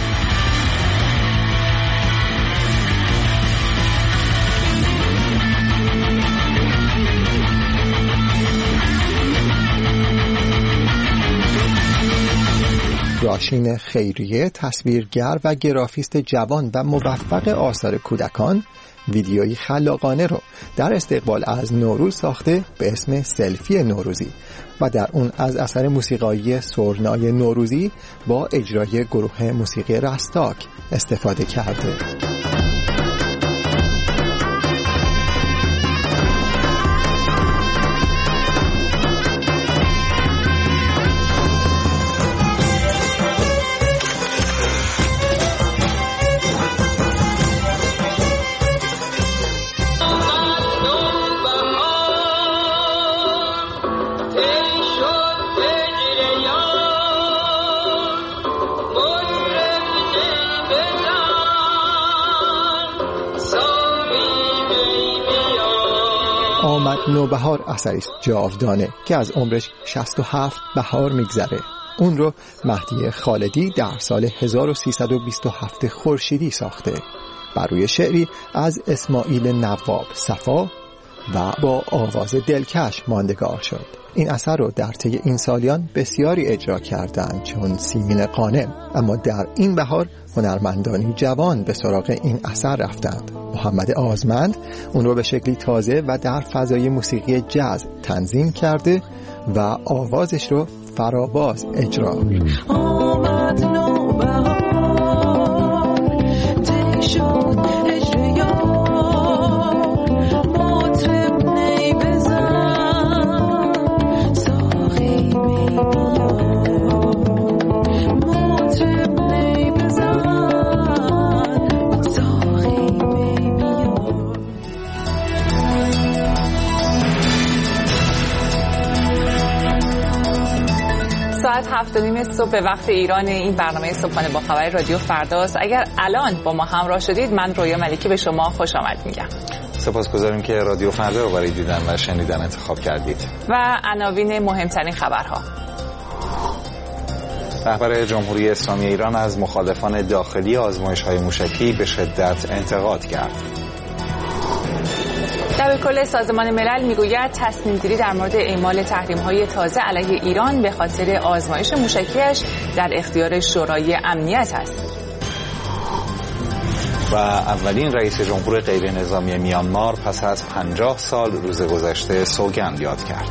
راشین خیریه، تصویرگر و گرافیست جوان و موفق آثار کودکان، ویدیویی خلاقانه رو در استقبال از نوروز ساخته به اسم سلفی نوروزی و در اون از اثر موسیقایی سرنای نوروزی با اجرای گروه موسیقی رستاک استفاده کرده. آمد نوبهار اثری است جاودانه که از عمرش 67 بهار میگذره. اون رو مهدی خالدی در سال 1327 خورشیدی ساخته بر روی شعری از اسماعیل نواب صفا و با آواز دلکش ماندگار شد. این اثر رو در طی این سالیان بسیاری اجرا کردند چون سیمین قانم، اما در این بهار هنرمندانی جوان به سراغ این اثر رفتند. محمد آزمند اون رو به شکلی تازه و در فضای موسیقی جاز تنظیم کرده و آوازش رو فراواز اجرا. ساعت 7:30 صبح به وقت ایران. این برنامه صبحانه با خبر رادیو فرداست. اگر الان با ما همراه شدید، من رویا ملکی به شما خوش آمد میگم. سپاسگزاریم که رادیو فردا رو برای دیدن و شنیدن انتخاب کردید. و عناوین مهمترین خبرها. رهبر جمهوری اسلامی ایران از مخالفان داخلی آزمایش‌های موشکی به شدت انتقاد کرد. دبیرکل سازمان ملل میگوید تصمیم گیری در مورد اعمال تحریم‌های تازه علیه ایران به خاطر آزمایش موشکیش در اختیار شورای امنیت است. و اولین رئیس جمهور غیر نظامی میانمار پس از 50 سال روز گذشته سوگند یاد کرد.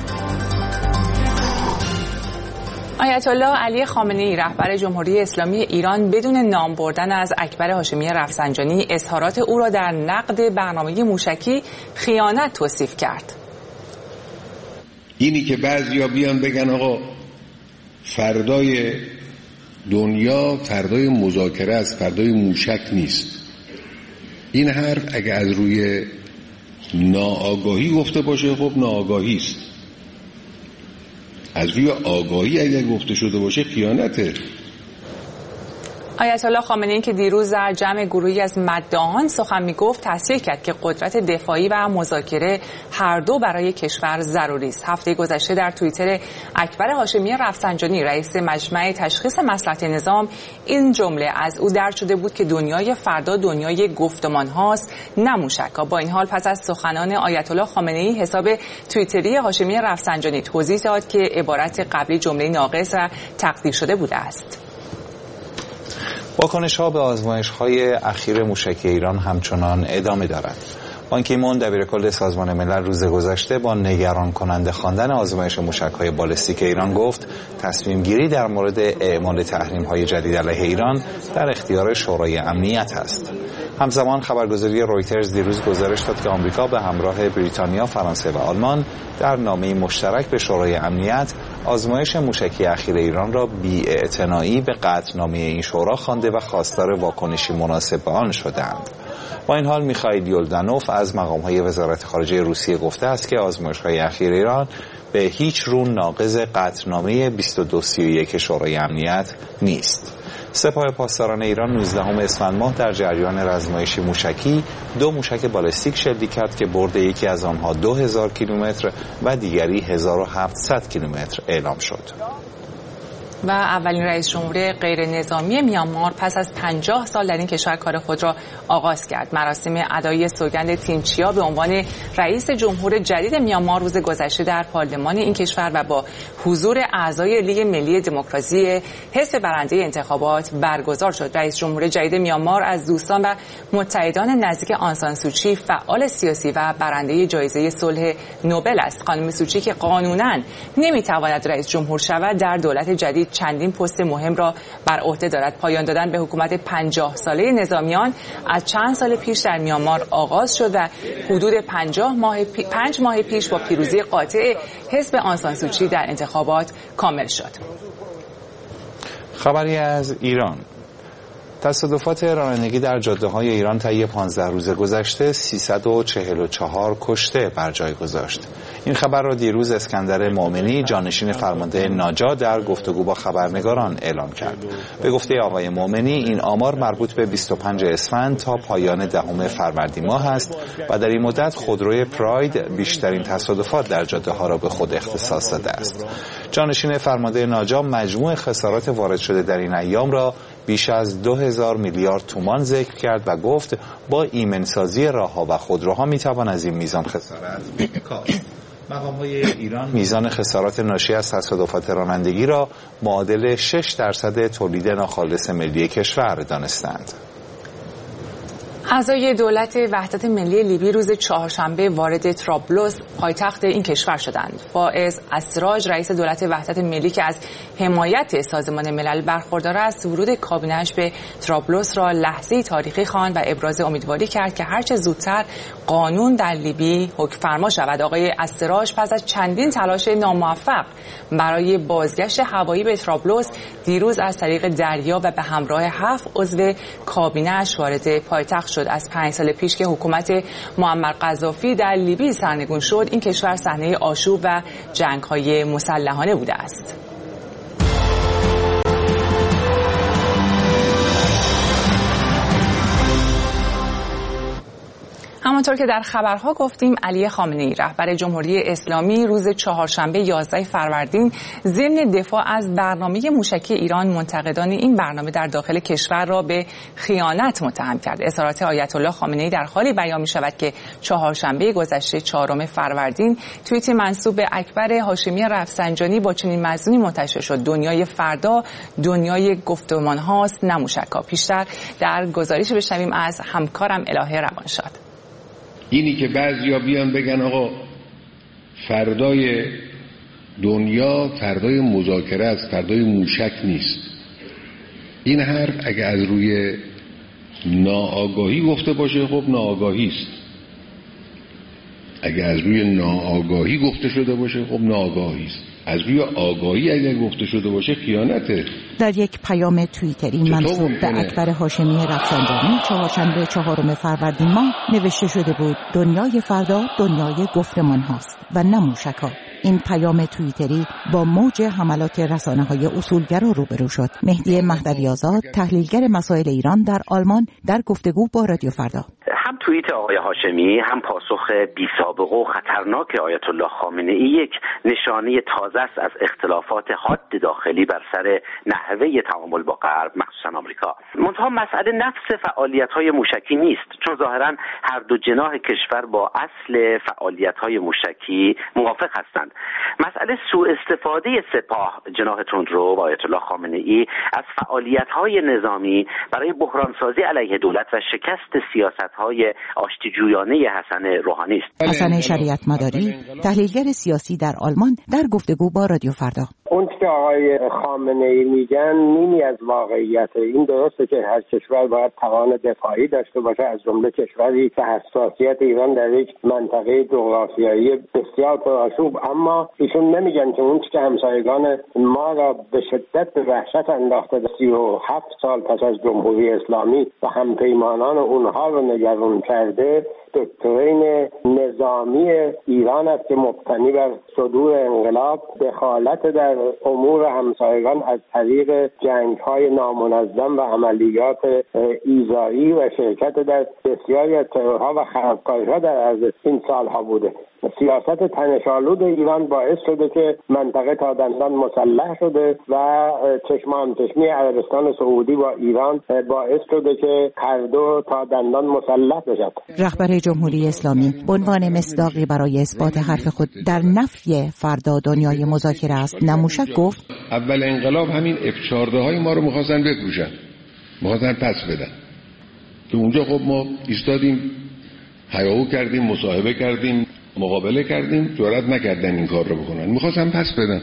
آیت الله علی خامنه‌ای رهبر جمهوری اسلامی ایران بدون نام بردن از اکبر هاشمی رفسنجانی اظهارات او را در نقد برنامه موشکی خیانت توصیف کرد. اینی که بعضیا بیان بگن آقا فردای دنیا فردای مذاکره است، فردای موشک نیست، این حرف اگه از روی ناآگاهی گفته باشه خب ناآگاهی است، از روی آگاهی اگر گفته شده باشه خیانته. آیت الله خامنه‌ای که دیروز در جمع گروهی از مداحان سخن میگفت تصریح کرد که قدرت دفاعی و مذاکره هر دو برای کشور ضروری است. هفته گذشته در توییتر اکبر هاشمی رفسنجانی رئیس مجمع تشخیص مصلحت نظام این جمله از او درج شده بود که دنیای فردا دنیای گفتمان هاست نه موشک‌ها. با این حال پس از سخنان آیت الله خامنه‌ای حساب توییتری هاشمی رفسنجانی توضیح داد که عبارت قبلی جمله ناقص و تقدیر شده بوده است. واکنش‌ها به آزمایش‌های اخیر موشکی ایران همچنان ادامه دارد. بان کی مون دبیرکل سازمان ملل روز گذشته با نگران کننده خواندن آزمایش موشک‌های بالستیک ایران گفت تصمیم گیری در مورد اعمال تحریم‌های جدید علیه ایران در اختیار شورای امنیت است. همزمان خبرگزاری رویترز دیروز گزارش داد که آمریکا به همراه بریتانیا، فرانسه و آلمان در نامه مشترک به شورای امنیت آزمایش موشکی اخیر ایران را بی‌اعتنایی به قطعنامه این شورا خوانده و خواستار واکنشی مناسب به آن شدند. با این حال میخائیل یلدانوف از مقام‌های وزارت خارجه روسیه گفته است که آزمایش‌های اخیر ایران به هیچ رو ناقض قطعنامه 2231 شورای امنیت نیست. سپاه پاسداران ایران 19 اسفند ماه در جریان آزمایش موشکی 2 موشک بالستیک شلیک کرد که برد یکی از آنها 2000 کیلومتر و دیگری 1700 کیلومتر اعلام شد. و اولین رئیس جمهور غیر نظامی میانمار پس از 50 سال در این کشور کار خود را آغاز کرد. مراسم ادای سوگند تینچیا به عنوان رئیس جمهور جدید میانمار روز گذشته در پارلمان این کشور و با حضور اعضای لیگ ملی دموکراسی حزب برنده انتخابات برگزار شد. رئیس جمهور جدید میانمار از دوستان و متحدان نزدیک آن سان سوچی، فعال سیاسی و برنده جایزه صلح نوبل است. خانم سوچی که قانوناً نمیتواند رئیس جمهور شود در دولت جدید چندین پست مهم را بر عهده دارد. پایان دادن به حکومت 50 ساله نظامیان از چند سال پیش در میانمار آغاز شد و حدود 5 ماه پیش با پیروزی قاطع حزب آن سان سوچی در انتخابات کامل شد. خبری از ایران. تصادفات رانندگی در جاده‌های ایران طی 15 روز گذشته 344 کشته بر جای گذاشت. این خبر را دیروز اسکندر مومنی جانشین فرمانده ناجا در گفتگو با خبرنگاران اعلام کرد. به گفته آقای مومنی این آمار مربوط به 25 اسفند تا پایان 10 فروردین ماه است و در این مدت خودروی پراید بیشترین تصادفات در جاده‌ها را به خود اختصاص داده است. جانشین فرمانده ناجا مجموع خسارات وارد شده در این ایام را بیش از 2000 میلیارد تومان ذکر کرد و گفت با ایمنسازی راه‌ها و خودروها میتوان از این میزان خسارت کاست. مقام‌های ایران میزان خسارات ناشی از تصادفات رانندگی را معادل 6% تولید ناخالص ملی کشور دانستند. اعضای دولت وحدت ملی لیبی روز چهارشنبه وارد طرابلس پایتخت این کشور شدند. فائز السراج رئیس دولت وحدت ملی که از حمایت سازمان ملل برخوردار است، ورود کابینه‌اش به طرابلس را لحظه‌ای تاریخی خواند و ابراز امیدواری کرد که هرچه زودتر قانون در لیبی حکمفرما شود. آقای السراج پس از چندین تلاش ناموفق برای بازگشت هوایی به طرابلس دیروز از طریق دریا و به همراه 7 عضو کابینه‌اش وارد پایتخت شد. از 5 سال پیش که حکومت معمر قذافی در لیبی سرنگون شد، این کشور صحنه آشوب و جنگ‌های مسلحانه بوده است. همانطور که در خبرها گفتیم، علی خامنه‌ای رهبر جمهوری اسلامی روز چهارشنبه 11 فروردین ضمن دفاع از برنامه موشکی ایران منتقدان این برنامه در داخل کشور را به خیانت متهم کرد. اظهارات آیت الله خامنه‌ای در حالی بیان می‌شود که چهارشنبه گذشته 4 فروردین توییت منسوب به اکبر هاشمی رفسنجانی با چنین مضمونی منتشر شد: دنیای فردا دنیای گفتمان هاست نه موشک‌ها. پیشتر در گزارشی بشنویم از همکارم الهه روانشاد. اینی که بعضیا بیان بگن آقا فردای دنیا فردای مذاکره است، فردای موشک نیست، این حرف اگه از روی ناآگاهی گفته باشه خب ناآگاهی است، اگه از روی ناآگاهی گفته شده باشه خب ناآگاهی است، از روی آگاهی اگر گفته شده باشه خیانته. در یک پیام توییتری منسوب به اکبر هاشمی رفسنجانی چهارشنبه 4 فروردین ماه نوشته شده بود: دنیای فردا دنیای گفتمان هاست و نه موشک‌ها. این پیام توییتری با موج حملات رسانه‌های اصولگرا روبرو شد. مهدی مهدوی آزاد، تحلیلگر مسائل ایران در آلمان، در گفتگو با رادیو فردا: هم توییت آقای هاشمی هم پاسخ بی‌سابقه و خطرناک آیت الله خامنه‌ای یک نشانه تازه است از اختلافات حاد داخلی بر سر نحوه تعامل با غرب، مخصوصا آمریکا. منتها مسئله نفس فعالیت‌های موشکی نیست، چون ظاهراً هر دو جناح کشور با اصل فعالیت‌های موشکی موافق هستند. مسئله سوء استفاده سپاه جناح تندرو و آیت الله خامنه‌ای از فعالیت‌های نظامی برای بحرانسازی علیه دولت و شکست سیاست‌های آشتیجویانه حسن روحانی است. حسن شریعت مداری، تحلیلگر سیاسی در آلمان، در گفتگو با رادیو فردا: اون که آقای خامنه‌ای میگن نیمی از واقعیت. این درسته که هر کشور باید توان دفاعی داشته باشه، از جمله کشوری که حساسیت ایران در یک منطقه جغرافیایی بسیار پرآشوب، اما ایشون نمیگن که اون که همسایگان ما را به شدت به وحشت انداخته 37 سال پس از جمهوری اسلامی و همپیمانان اونها رو نگران کرده، دکترین نظامی ایران است که مبتنی بر صدور انقلاب، دخالت در امور همسایگان از طریق جنگ‌های نامنظم و عملیات ایذایی و شرکت در بسیاری از ترورها و خرابکاری‌ها در عرض این سالها بوده. سیاست تنش‌آلود ایران باعث شده که منطقه تا دندان مسلح شده و چشم‌همچشمی عربستان سعودی با ایران باعث شده که هر دو تا دندان مسلح بشد. رهبر جمهوری اسلامی به عنوان مصداقی برای اثبات حرف خود در نفی فردا دنیای مذاکره است نه موشک گفت: اول انقلاب همین F-14 های ما رو می‌خواستن بفروشن، می‌خواستن پس بدن، که اونجا خب ما ایستادیم، هیاهو کردیم، مصاحبه کردیم، مقابله کردیم، جرئت نکردن این کار رو بکنن، می‌خواستن پس بدن.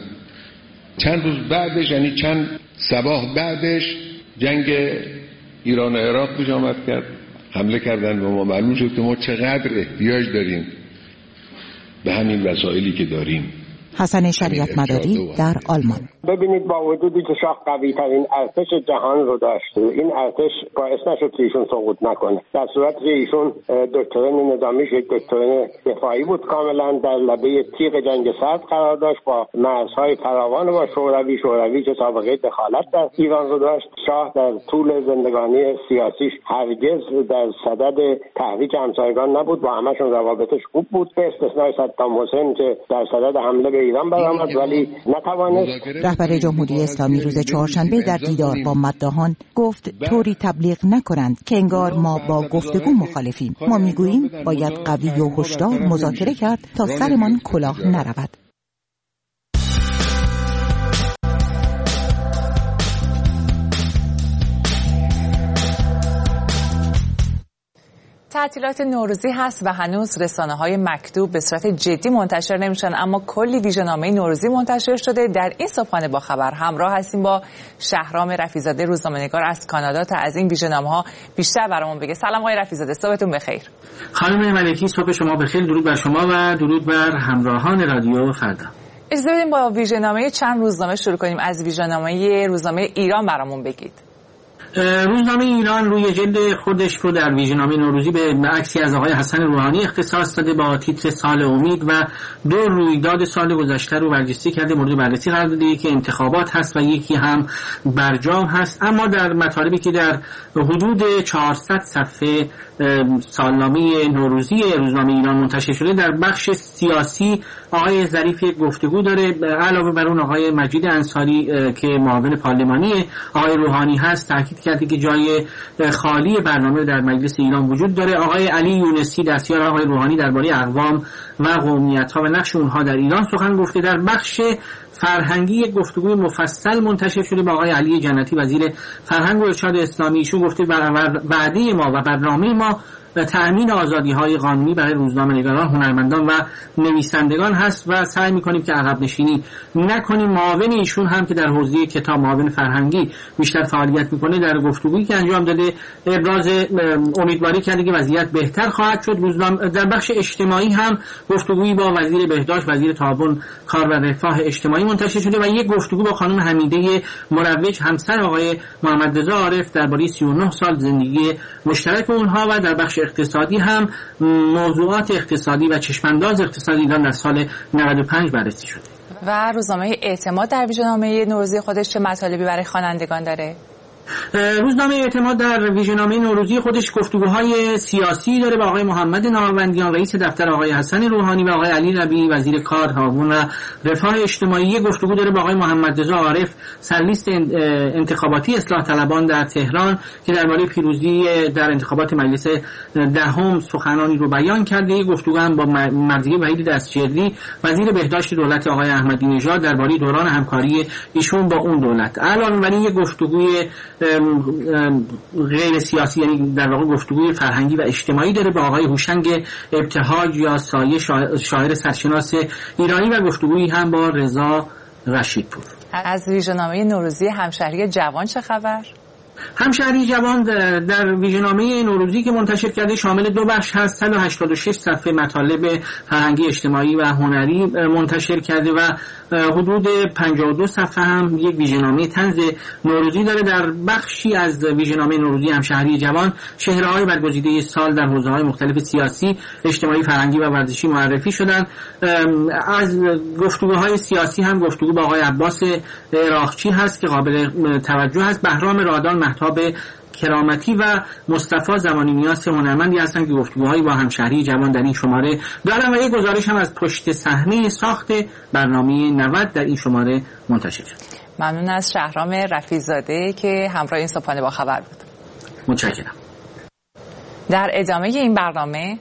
چند روز بعدش، یعنی چند صباح بعدش، جنگ ایران و عراق پیش آمد کرد، حمله کردن و ما معلوم شد که ما چقدر احتیاج داریم به همین وسایلی که داریم. حسن شریعت مداری در آلمان: ببینید، با وجودی که شاه قوی ترین ارتش جهان رو داشت، این ارتش باعث نشد که ایشون سقوط نکنه، در صورتی که ایشون دکترین نظامیش یک دکترین دفاعی بود، کاملا در لبه تیغ جنگ سرد قرار داشت، با مرزهای فراوان با شوروی که سابقه دخالت در ایران رو داشت. شاه در طول زندگانی سیاسیش هرگز در صدد تحریک همسایگان نبود، با همشون روابطش خوب بود، به استثنای صدام حسین که در صدد حمله به ایران برآمد ولی نتوانست. رهبر جمهوری اسلامی روز چهارشنبه در دیدار با مداحان گفت طوری تبلیغ نکنند که انگار ما با گفتگو مخالفیم. ما میگوییم باید قوی و هشدار مذاکره کرد تا سرمان کلاه نرود. تعطیلات نوروزی هست و هنوز رسانه‌های مکتوب به صورت جدی منتشر نمیشن، اما کلی ویژه‌نامه نوروزی منتشر شده. در این صبحانه با خبر همراه هستیم با شهرام رفیع‌زاده، روزنامه‌نگار از کانادا، تا از این ویژه‌نامه‌ها بیشتر برامون بگه. سلام آقای رفیع‌زاده، صبحتون بخیر. خانم ملکی، صبح شما بخیر. درود بر شما و درود بر همراهان رادیو فردا. اجازه بدیم با ویژه‌نامه چند روزنامه شروع کنیم. از ویژه‌نامه روزنامه ایران برامون بگید. روزنامه ایران روی جلد خودش رو در ویژه‌نامه نوروزی به عکسی از آقای حسن روحانی اختصاص داده با تیتر سال امید و دو رویداد سال گذشته رو برجسته کرده، مورد بررسی قرار داده که انتخابات هست و یکی هم برجام هست. اما در مطالبی که در حدود 400 صفحه سالنامه نوروزی روزنامه ایران منتشر شده، در بخش سیاسی آقای ظریفی گفتگو داره. علاوه بر اون آقای مجید انصاری که معاون پارلمانی آقای روحانی هست تاکید کرده که جای خالی برنامه در مجلس ایران وجود داره. آقای علی یونسی دستیار آقای روحانی درباره اقوام و قومیت‌ها و نقش اونها در ایران سخن گفته. در بخش فرهنگی گفتگوی مفصل منتشر شده با آقای علی جنتی وزیر فرهنگ و ارشاد اسلامی. ایشون گفته وعده ما و برنامه ما تأمین آزادی‌های قانونی برای روزنامه‌نگاران، هنرمندان و نویسندگان هست و سعی می‌کنیم که عقب نشینی نکنیم. معاون ایشون هم که در حوزه کتاب، معاون فرهنگی بیشتر فعالیت می‌کنه، در گفتگویی که انجام داده ابراز امیدواری کرده که وضعیت بهتر خواهد شد. در بخش اجتماعی هم گفتگویی با وزیر بهداشت، وزیر تعاون، کار و رفاه اجتماعی منتشر شده و یک گفتگو با خانم حمیده مروج، همسر آقای محمدرضا عارف، درباره 39 سال زندگی مشترک اونها. و در بخش اقتصادی هم موضوعات اقتصادی و چشمانداز اقتصادی ایران در سال 95 بررسی شده. و روزنامه اعتماد در ویژه‌نامه نوروزی خودش چه مطالبی برای خوانندگان داره؟ روزنامه اعتماد در ویژه‌نامه نوروزی خودش گفتگوهای سیاسی داره با آقای محمد ناموندیان رئیس دفتر آقای حسن روحانی و آقای علی ربیعی وزیر کار، تعاون و رفاه اجتماعی. گفتگو داره با آقای محمدرضا عارف سرلیست انتخاباتی اصلاح طلبان در تهران که درباره پیروزی در انتخابات مجلس دهم سخنانی رو بیان کرده. گفتگو هم با مرضیه وحید دستجردی وزیر بهداشت دولت آقای احمدی نژاد درباره دوران همکاری ایشون با اون دولت. علاوه بر این گفتگوی غیر سیاسی، یعنی در واقع گفتگوی فرهنگی و اجتماعی داره با آقای هوشنگ ابتهاج یا سایه، شاعر سرشناس ایرانی، و گفتگویی هم با رضا رشیدپور. از ویژه‌نامه نوروزی همشهری جوان چه خبر؟ همشهری جوان در ویژه‌نامه نوروزی که منتشر کرده شامل دو بخش هست. 186 صفحه مطالب فرهنگی، اجتماعی و هنری منتشر کرده و حدود 52 صفحه هم یک ویژه‌نامه طنز نوروزی داره. در بخشی از ویژه‌نامه نوروزی همشهری جوان شهره‌های برگزیده سال در حوزه‌های مختلف سیاسی، اجتماعی، فرهنگی و ورزشی معرفی شدن. از گفتگوهای سیاسی هم گفتگو با آقای عباس عراقچی هست که قابل توجه است. بهرام رادان، مهتاب کرامتی و مصطفی زمانی نیاز هنرمندی هستند که گفتگوهایی با همشهری جوان در این شماره دارن و یک گزارش هم از پشت صحنه ساخت برنامه 90 در این شماره منتشر شد. ممنون از شهرام رفیع‌زاده که همراه این صبحانه با خبر بود. متشکرم. در ادامه این برنامه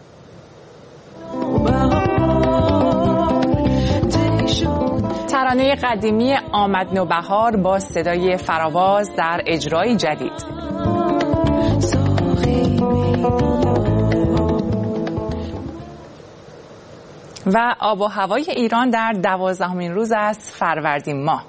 ترانه قدیمی آمد نوبهار با صدای فراواز در اجرای جدید. و آب و هوای ایران در 12مین روز از فروردین ماه.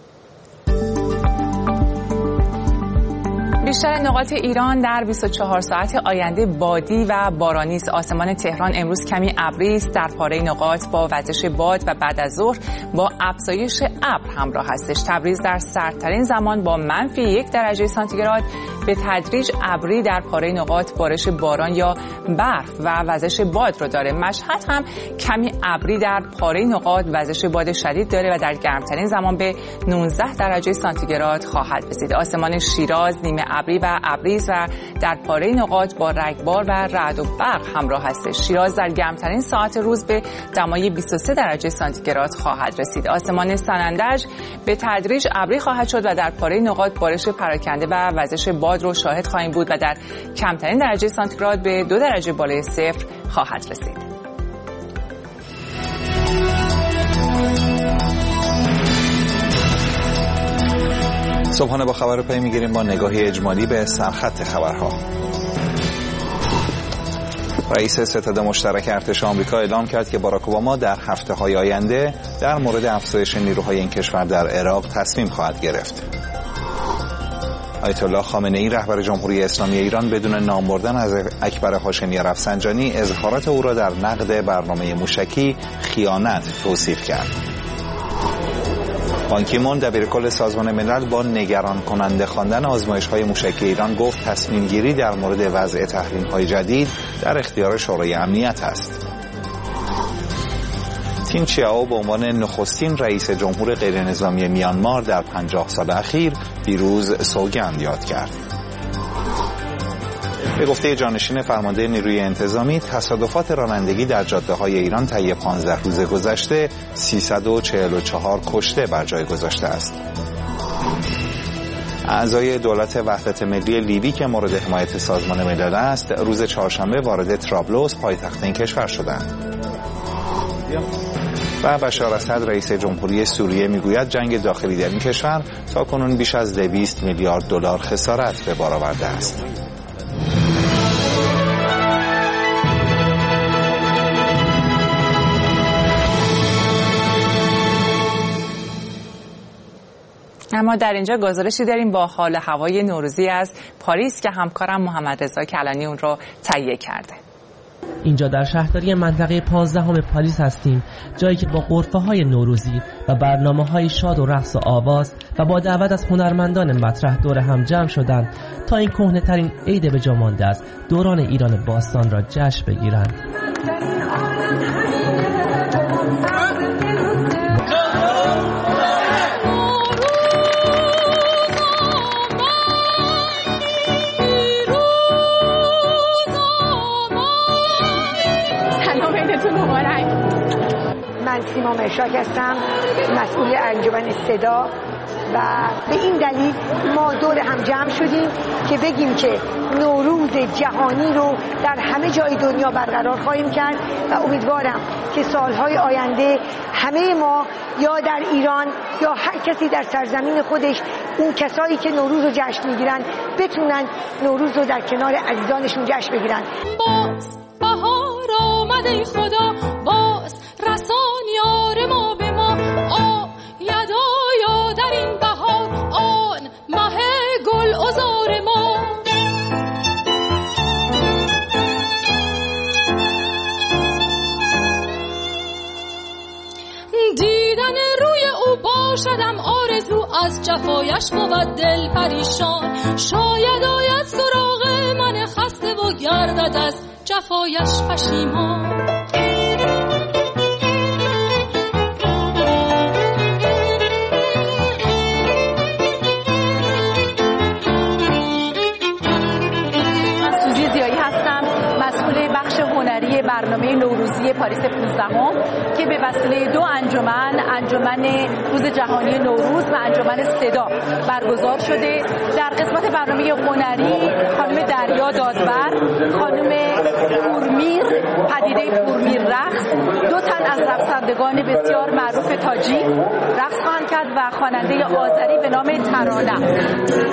بیشتر نقاط ایران در 24 ساعت آینده بادی و بارانی است. آسمان تهران امروز کمی ابری است، در پاره نقاط با وزش باد و بعد از ظهر با افزایش ابر همراه هستش. تبریز در سردترین زمان با -1 درجه سانتیگراد، به تدریج ابری در پاره نقاط بارش باران یا برف و وزش باد رو داره. مشهد هم کمی ابری در پاره نقاط وزش باد شدید داره و در گرمترین زمان به 19 درجه سانتیگراد خواهد رسید. آسمان شیراز نیمه ابری و ابریز و در پاره نقاط با رگبار و رعد و برق همراه هستش. شیراز در گرمترین ساعت روز به دمای 23 درجه سانتیگراد خواهد رسید. آسمان سنندج به تدریج ابری خواهد شد و در پاره نقاط بارش پراکنده و وزش باد رو شاهد خواهیم بود و در کمترین درجه سانتیگراد به 2 درجه بالای صفر خواهد رسید. صبحانه با خبر رو پی میگیریم با نگاهی اجمالی به سرخط خبرها. رئیس ستاد مشترک ارتش آمریکا اعلام کرد که باراک اوباما در هفته‌های آینده در مورد افزایش نیروهای این کشور در عراق تصمیم خواهد گرفت. آیت الله خامنه‌ای رهبر جمهوری اسلامی ایران بدون نام بردن از اکبر هاشمی رفسنجانی اظهارات او را در نقد برنامه موشکی خیانت توصیف کرد. بان کی مون دبیرکل سازمان ملل با نگران کننده خواندن آزمایش‌های موشکی ایران گفت تصمیم گیری در مورد وضع تحریم‌های جدید در اختیار شورای امنیت است. تین چیائو به عنوان نخستین رئیس جمهور غیرنظامی میانمار در 50 سال اخیر دیروز سوگند یاد کرد. به گفته جانشین فرمانده نیروی انتظامی، تصادفات رانندگی در جاده‌های ایران طی 15 روز گذشته 344 کشته بر جای گذاشته است. اعضای دولت وحدت ملی لیبی که مورد حمایت سازمان ملل است، روز چهارشنبه وارد طرابلس پایتخت این کشور شدند. و بشار اسد رئیس جمهوری سوریه میگوید جنگ داخلی در این کشور تاکنون بیش از 200 میلیارد دلار خسارت به بار آورده است. اما در اینجا گزارشی داریم با حال هوای نوروزی از پاریس که همکارم محمد رضا کلانی اون رو تهیه کرده. اینجا در شهرداری منطقه 15 پاریس هستیم، جایی که با غرفه‌های نوروزی و برنامه‌های شاد و رقص و آواز و با دعوت از هنرمندان مطرح دور هم جمع شدند تا این کهنه‌ترین عید به جا مانده است دوران ایران باستان را جشن بگیرند. من سیما مرشاک هستم، مسئول انجمن صدا، و به این دلیل ما دور هم جمع شدیم که بگیم که نوروز جهانی رو در همه جای دنیا برقرار خواهیم کرد و امیدوارم که سالهای آینده همه ما یا در ایران یا هر کسی در سرزمین خودش، اون کسایی که نوروز رو جشن میگیرن بتونن نوروز رو در کنار عزیزانشون جشن بگیرن. باز بهار آمده خدا، باز رسان یار ما به ما، یدایا در این بهار آن مه گل عذار ما. دیدن روی او باشدم آرزو، از جفایش بود دل پریشان، شاید آید سراغ من خسته و گردد از جفایش پشیمان. برنامه نوروزی پاریس 15 که به وسیله دو انجمن روز جهانی نوروز و انجمن صدا برگزار شده. در قسمت برنامه هنری خانم دریا دادبر، خانم پورمیر، پدیده پورمیر رقص، دو تن از رقصندگان بسیار معروف تاجی رقص خواهند کرد و خواننده آذری به نام ترانه.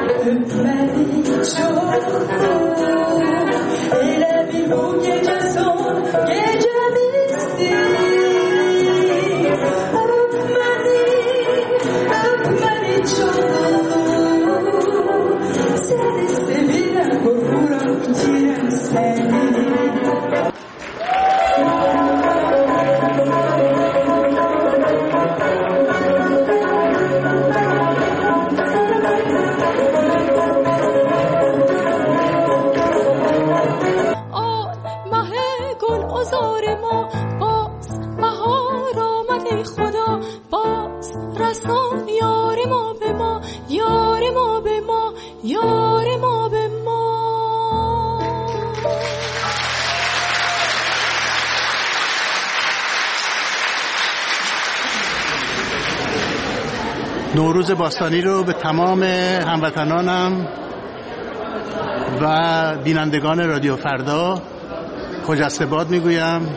نوروز باستانی رو به تمام هموطنانم و بینندگان رادیو فردا خجسته باد میگویم.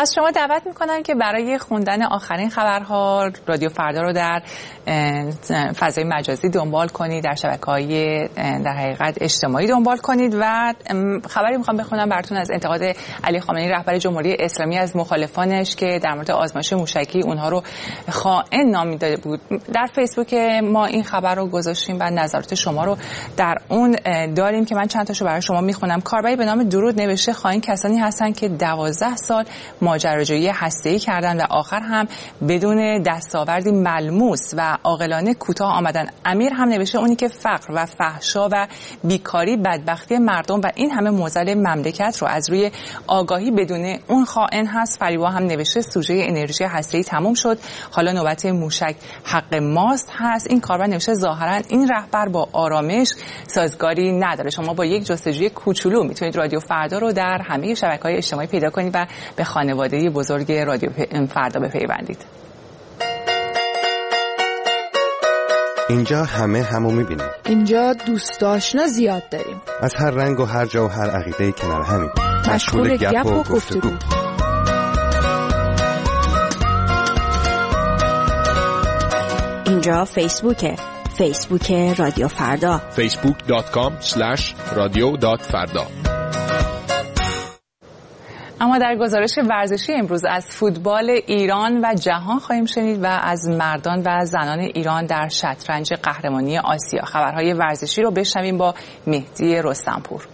از شما دعوت میکنم که برای خوندن آخرین خبرها رادیو فردا رو در فضای مجازی دنبال کنید، در شبکه‌های در حقیقت اجتماعی دنبال کنید. و خبری میخوام بخونم براتون از انتقاد علی خامنه‌ای رهبر جمهوری اسلامی از مخالفانش که در مورد آزمایش موشکی اونها رو خائن نامیده بود. در فیسبوک ما این خبر رو گذاشتیم و نظرات شما رو در اون داریم که من چند تاشو برای شما میخونم. کاربری به نام درود نوشته خائن کسانی هستن که 12 سال ماجراجویی هسته‌ای کردن و آخر هم بدون دستاوردی ملموس و عاقلانه کوتاه آمدن. امیر هم نوشته اونی که فقر و فحشا و بیکاری بدبختی مردم و این همه معضل مملکت رو از روی آگاهی بدون اون خائن هست. فریبا هم نوشته سوژه انرژی هسته‌ای تموم شد، حالا نوبت موشک حق ماست هست. این کاربر نوشته ظاهرا این رهبر با آرامش سازگاری نداره. شما با یک جستجوی کوچولو میتونید رادیو فردا رو در همه شبکه‌های اجتماعی پیدا کنید و به خانواده بزرگ رادیو فردا بپیوندید. اینجا همو میبینیم. اینجا دوست آشنا زیاد داریم. از هر رنگ و هر جا و هر عقیده کنار همیم. مشغول گپ و گفتگو. اینجا فیسبوک رادیو فردا. facebook.com/radio.farda. اما در گزارش ورزشی امروز از فوتبال ایران و جهان خواهیم شنید و از مردان و زنان ایران در شطرنج قهرمانی آسیا. خبرهای ورزشی رو بشنویم با مهدی رستمپور.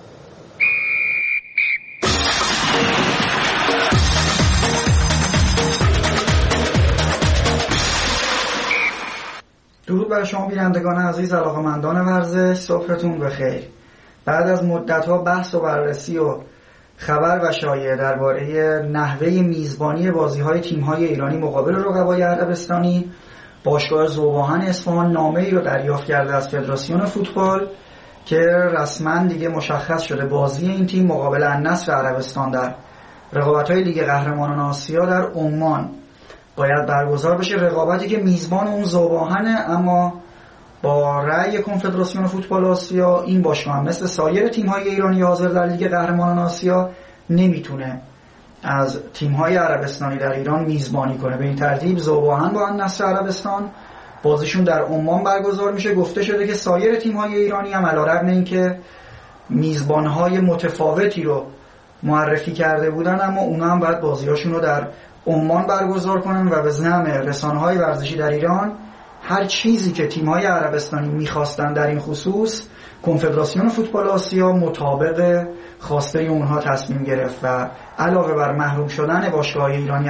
درود بر شما بینندگان عزیز، علاقه‌مندان ورزش، صبحتون بخیر. بعد از مدت‌ها بحث و بررسی و خبر و شایعه درباره نحوه میزبانی بازی‌های تیم‌های ایرانی مقابل رقبای عربستانی، باشگاه ذوباهن اصفهان نامه‌ای رو دریافت کرده از فدراسیون فوتبال که رسما دیگه مشخص شده بازی این تیم مقابل النصر عربستان در رقابت‌های لیگ قهرمانان آسیا در عمان باید برگزار بشه. رقابتی که میزبان اون ذوباهنه، اما با رأی کنفدراسیون فوتبال آسیا این باشگاه هم مثل سایر تیم‌های ایرانی حاضر در لیگ قهرمانان آسیا نمیتونه از تیم‌های عربستانی در ایران میزبانی کنه. به این ترتیب ذوباهن با النصر عربستان بازیشون در عمان برگزار میشه. گفته شده که سایر تیم‌های ایرانی هم علیرغم اینکه میزبان‌های متفاوتی رو معرفی کرده بودن، اما اونا هم باید بازیاشون رو در عمان برگزار کنن و به زعم رسانه‌های ورزشی در ایران هر چیزی که تیم‌های عربستانی می‌خواستن در این خصوص کنفدراسیون فوتبال آسیا مطابق خواسته اونها تصمیم گرفت و علاوه بر محروم شدن باشگاه‌های ایرانی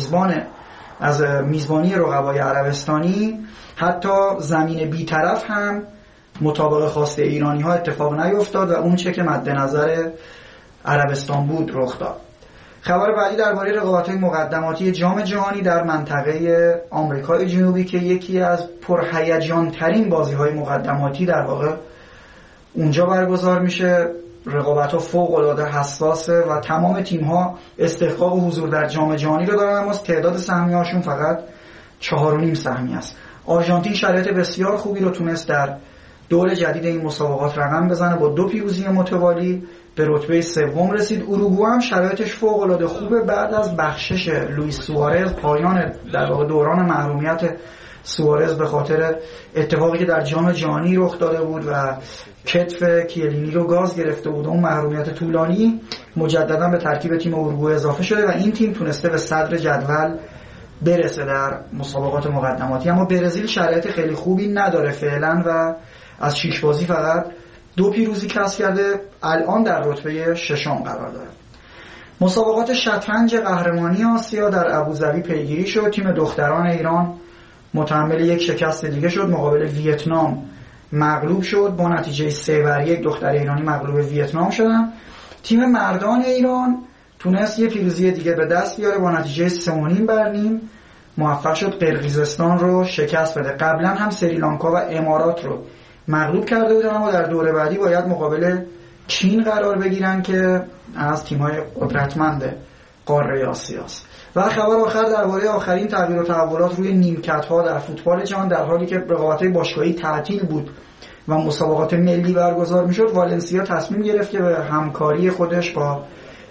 از میزبانی رقبای عربستانی، حتی زمین بی‌طرف هم مطابق خواسته ایرانی‌ها اتفاق نیفتاد و اون چه که مد نظر عربستان بود رخ داد. خبر بعدی درباره رقابت‌های مقدماتی جام جهانی در منطقه آمریکای جنوبی که یکی از پرهیجان‌ترین بازی‌های مقدماتی در واقع اونجا برگزار میشه. رقابت‌ها فوق‌العاده حساسه و تمام تیم‌ها استحقاق حضور در جام جهانی رو دارن، اما تعداد سهمیه‌هاشون فقط 4.5 سهمیه است. آرژانتین شرایط بسیار خوبی رو تونست در دور جدید این مسابقات رقم بزنه، با 2 پیروزی متوالی به رتبه 3 رسید. اروگوئه هم شرایطش فوق‌العاده خوبه. بعد از بخشش لوئیس سوارز، پایان در واقع دوران محرومیت سوارز به خاطر اتفاقی که در جام جهانی رخ داده بود و کتف کیلینی رو گاز گرفته بود، اون محرومیت طولانی، مجددا به ترکیب تیم اروگوئه اضافه شده و این تیم تونسته به صدر جدول برسه در مسابقات مقدماتی. اما برزیل شرایط خیلی خوبی نداره فعلا و از 6 بازی فقط 2 پیروزی کسب کرده، الان در رتبه 6 قرار داره. مسابقات شطرنج قهرمانی آسیا در ابوظبی پیگیری شد. تیم دختران ایران متحمل یک شکست دیگه شد، مقابل ویتنام مغلوب شد با نتیجه 3-1. دختر ایرانی مغلوب ویتنام شدن. تیم مردان ایران تونست یه پیروزی دیگه به دست بیاره، با نتیجه 3-0 موفق شد قرقیزستان رو شکست بده. قبلا هم سریلانکا و امارات رو مغلوب کرده بودن، اما در دوره بعدی باید مقابل چین قرار بگیرن که از تیم‌های قدرتمند قاره آسیاست. و خبر آخر درباره آخرین تغییر و تحولات روی نیمکت‌ها در فوتبال جهان، در حالی که رقابت‌های باشگاهی تعطیل بود و مسابقات ملی برگزار می‌شد، والنسیا تصمیم گرفت که به همکاری خودش با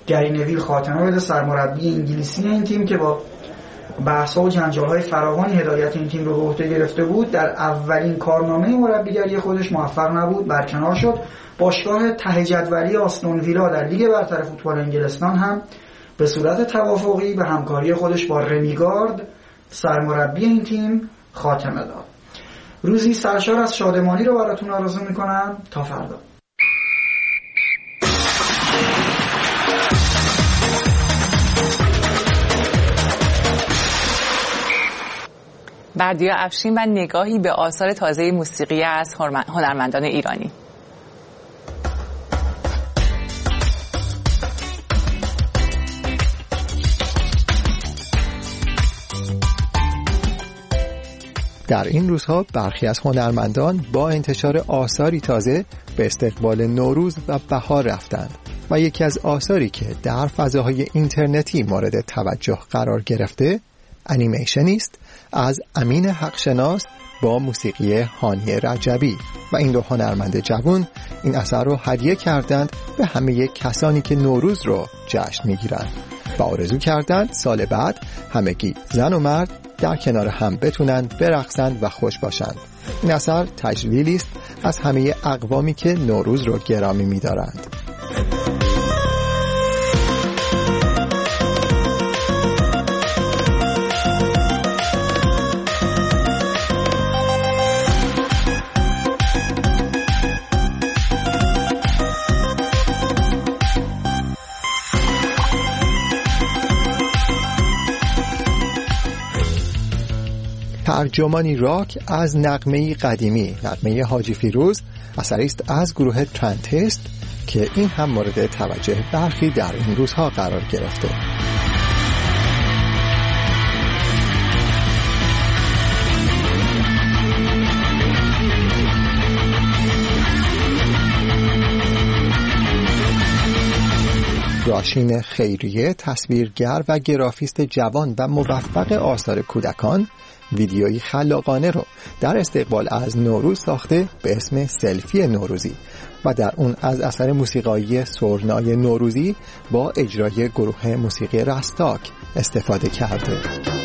گری نویل خاتمه بده، سرمربی انگلیسی این تیم که با بحث‌ها و جنجال‌های فراوانی هدایت این تیم رو به عهده گرفته بود، در اولین کارنامه مربیگری خودش موفق نبود، برکنار شد. باشگاه ته جدولی آستون ویلا در لیگ برتر فوتبال انگلستان هم به صورت توافقی به همکاری خودش با رمیگارد سرمربی این تیم خاتمه داد. روزی سرشار از شادمانی رو براتون آرزو میکنم. تا فردا. بردیا افشین و نگاهی به آثار تازه موسیقی از هنرمندان ایرانی. در این روزها برخی از هنرمندان با انتشار آثاری تازه به استقبال نوروز و بهار رفتند و یکی از آثاری که در فضاهای اینترنتی مورد توجه قرار گرفته انیمیشنی است از امین حقشناس با موسیقی هانی رجبی و این دو هنرمند جوان این اثر رو هدیه کردند به همه کسانی که نوروز رو جشن میگیرند و آرزو کردند سال بعد همگی زن و مرد در کنار هم بتونند برقصند و خوش باشند. این اثر تجلیلی است از همه اقوامی که نوروز رو گرامی می‌دارند. ترجمانی راک از نغمه‌ای قدیمی، نغمه حاجی فیروز، اثری است از گروه ترنتست که این هم مورد توجه برخی در این روزها قرار گرفته. راشین خیریه، تصویرگر و گرافیست جوان و موفق آثار کودکان، ویدیویی خلاقانه رو در استقبال از نوروز ساخته به اسم سلفی نوروزی و در اون از اثر موسیقایی سرنای نوروزی با اجرای گروه موسیقی رستاک استفاده کرده.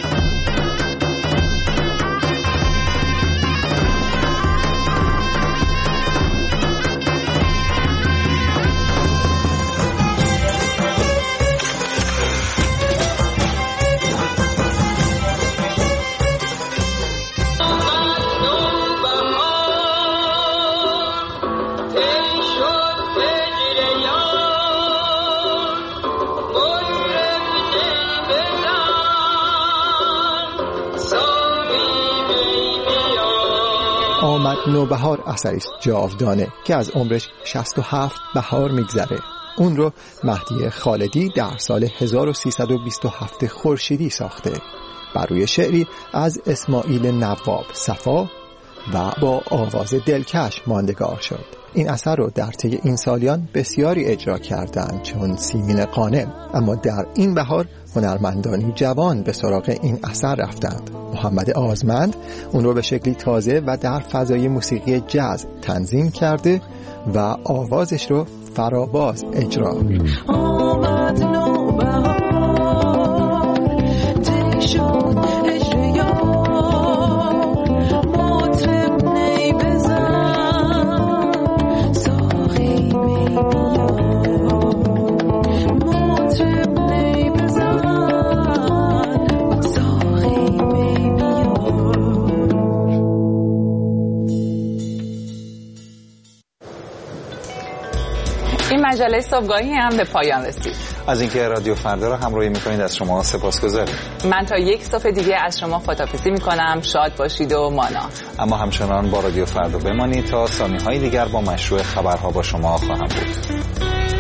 آمد نوبهار اثری است جاودانه که از عمرش 67 بهار میگذره. اون رو مهدی خالدی در سال 1327 خورشیدی ساخته بر روی شعری از اسماعیل نواب صفا و با آواز دلکش ماندگار شد. این اثر رو در طی این سالیان بسیاری اجرا کردند چون سیمین قانم، اما در این بهار هنرمندانی جوان به سراغ این اثر رفتند. محمد آزمند اون رو به شکلی تازه و در فضای موسیقی جاز تنظیم کرده و آوازش رو فراباز اجرا. آمد نوبهار تی شد مجله صبحگاهی هم به پایان رسید. از اینکه رادیو فردا را همراهی میکنید از شما سپاسگزاریم. من تا یک صبح دیگه از شما خداحافظی میکنم. شاد باشید و مانا. اما همچنان با رادیو فردا بمانید تا ثانیه‌های دیگر با مشروع خبرها با شما خواهم بود.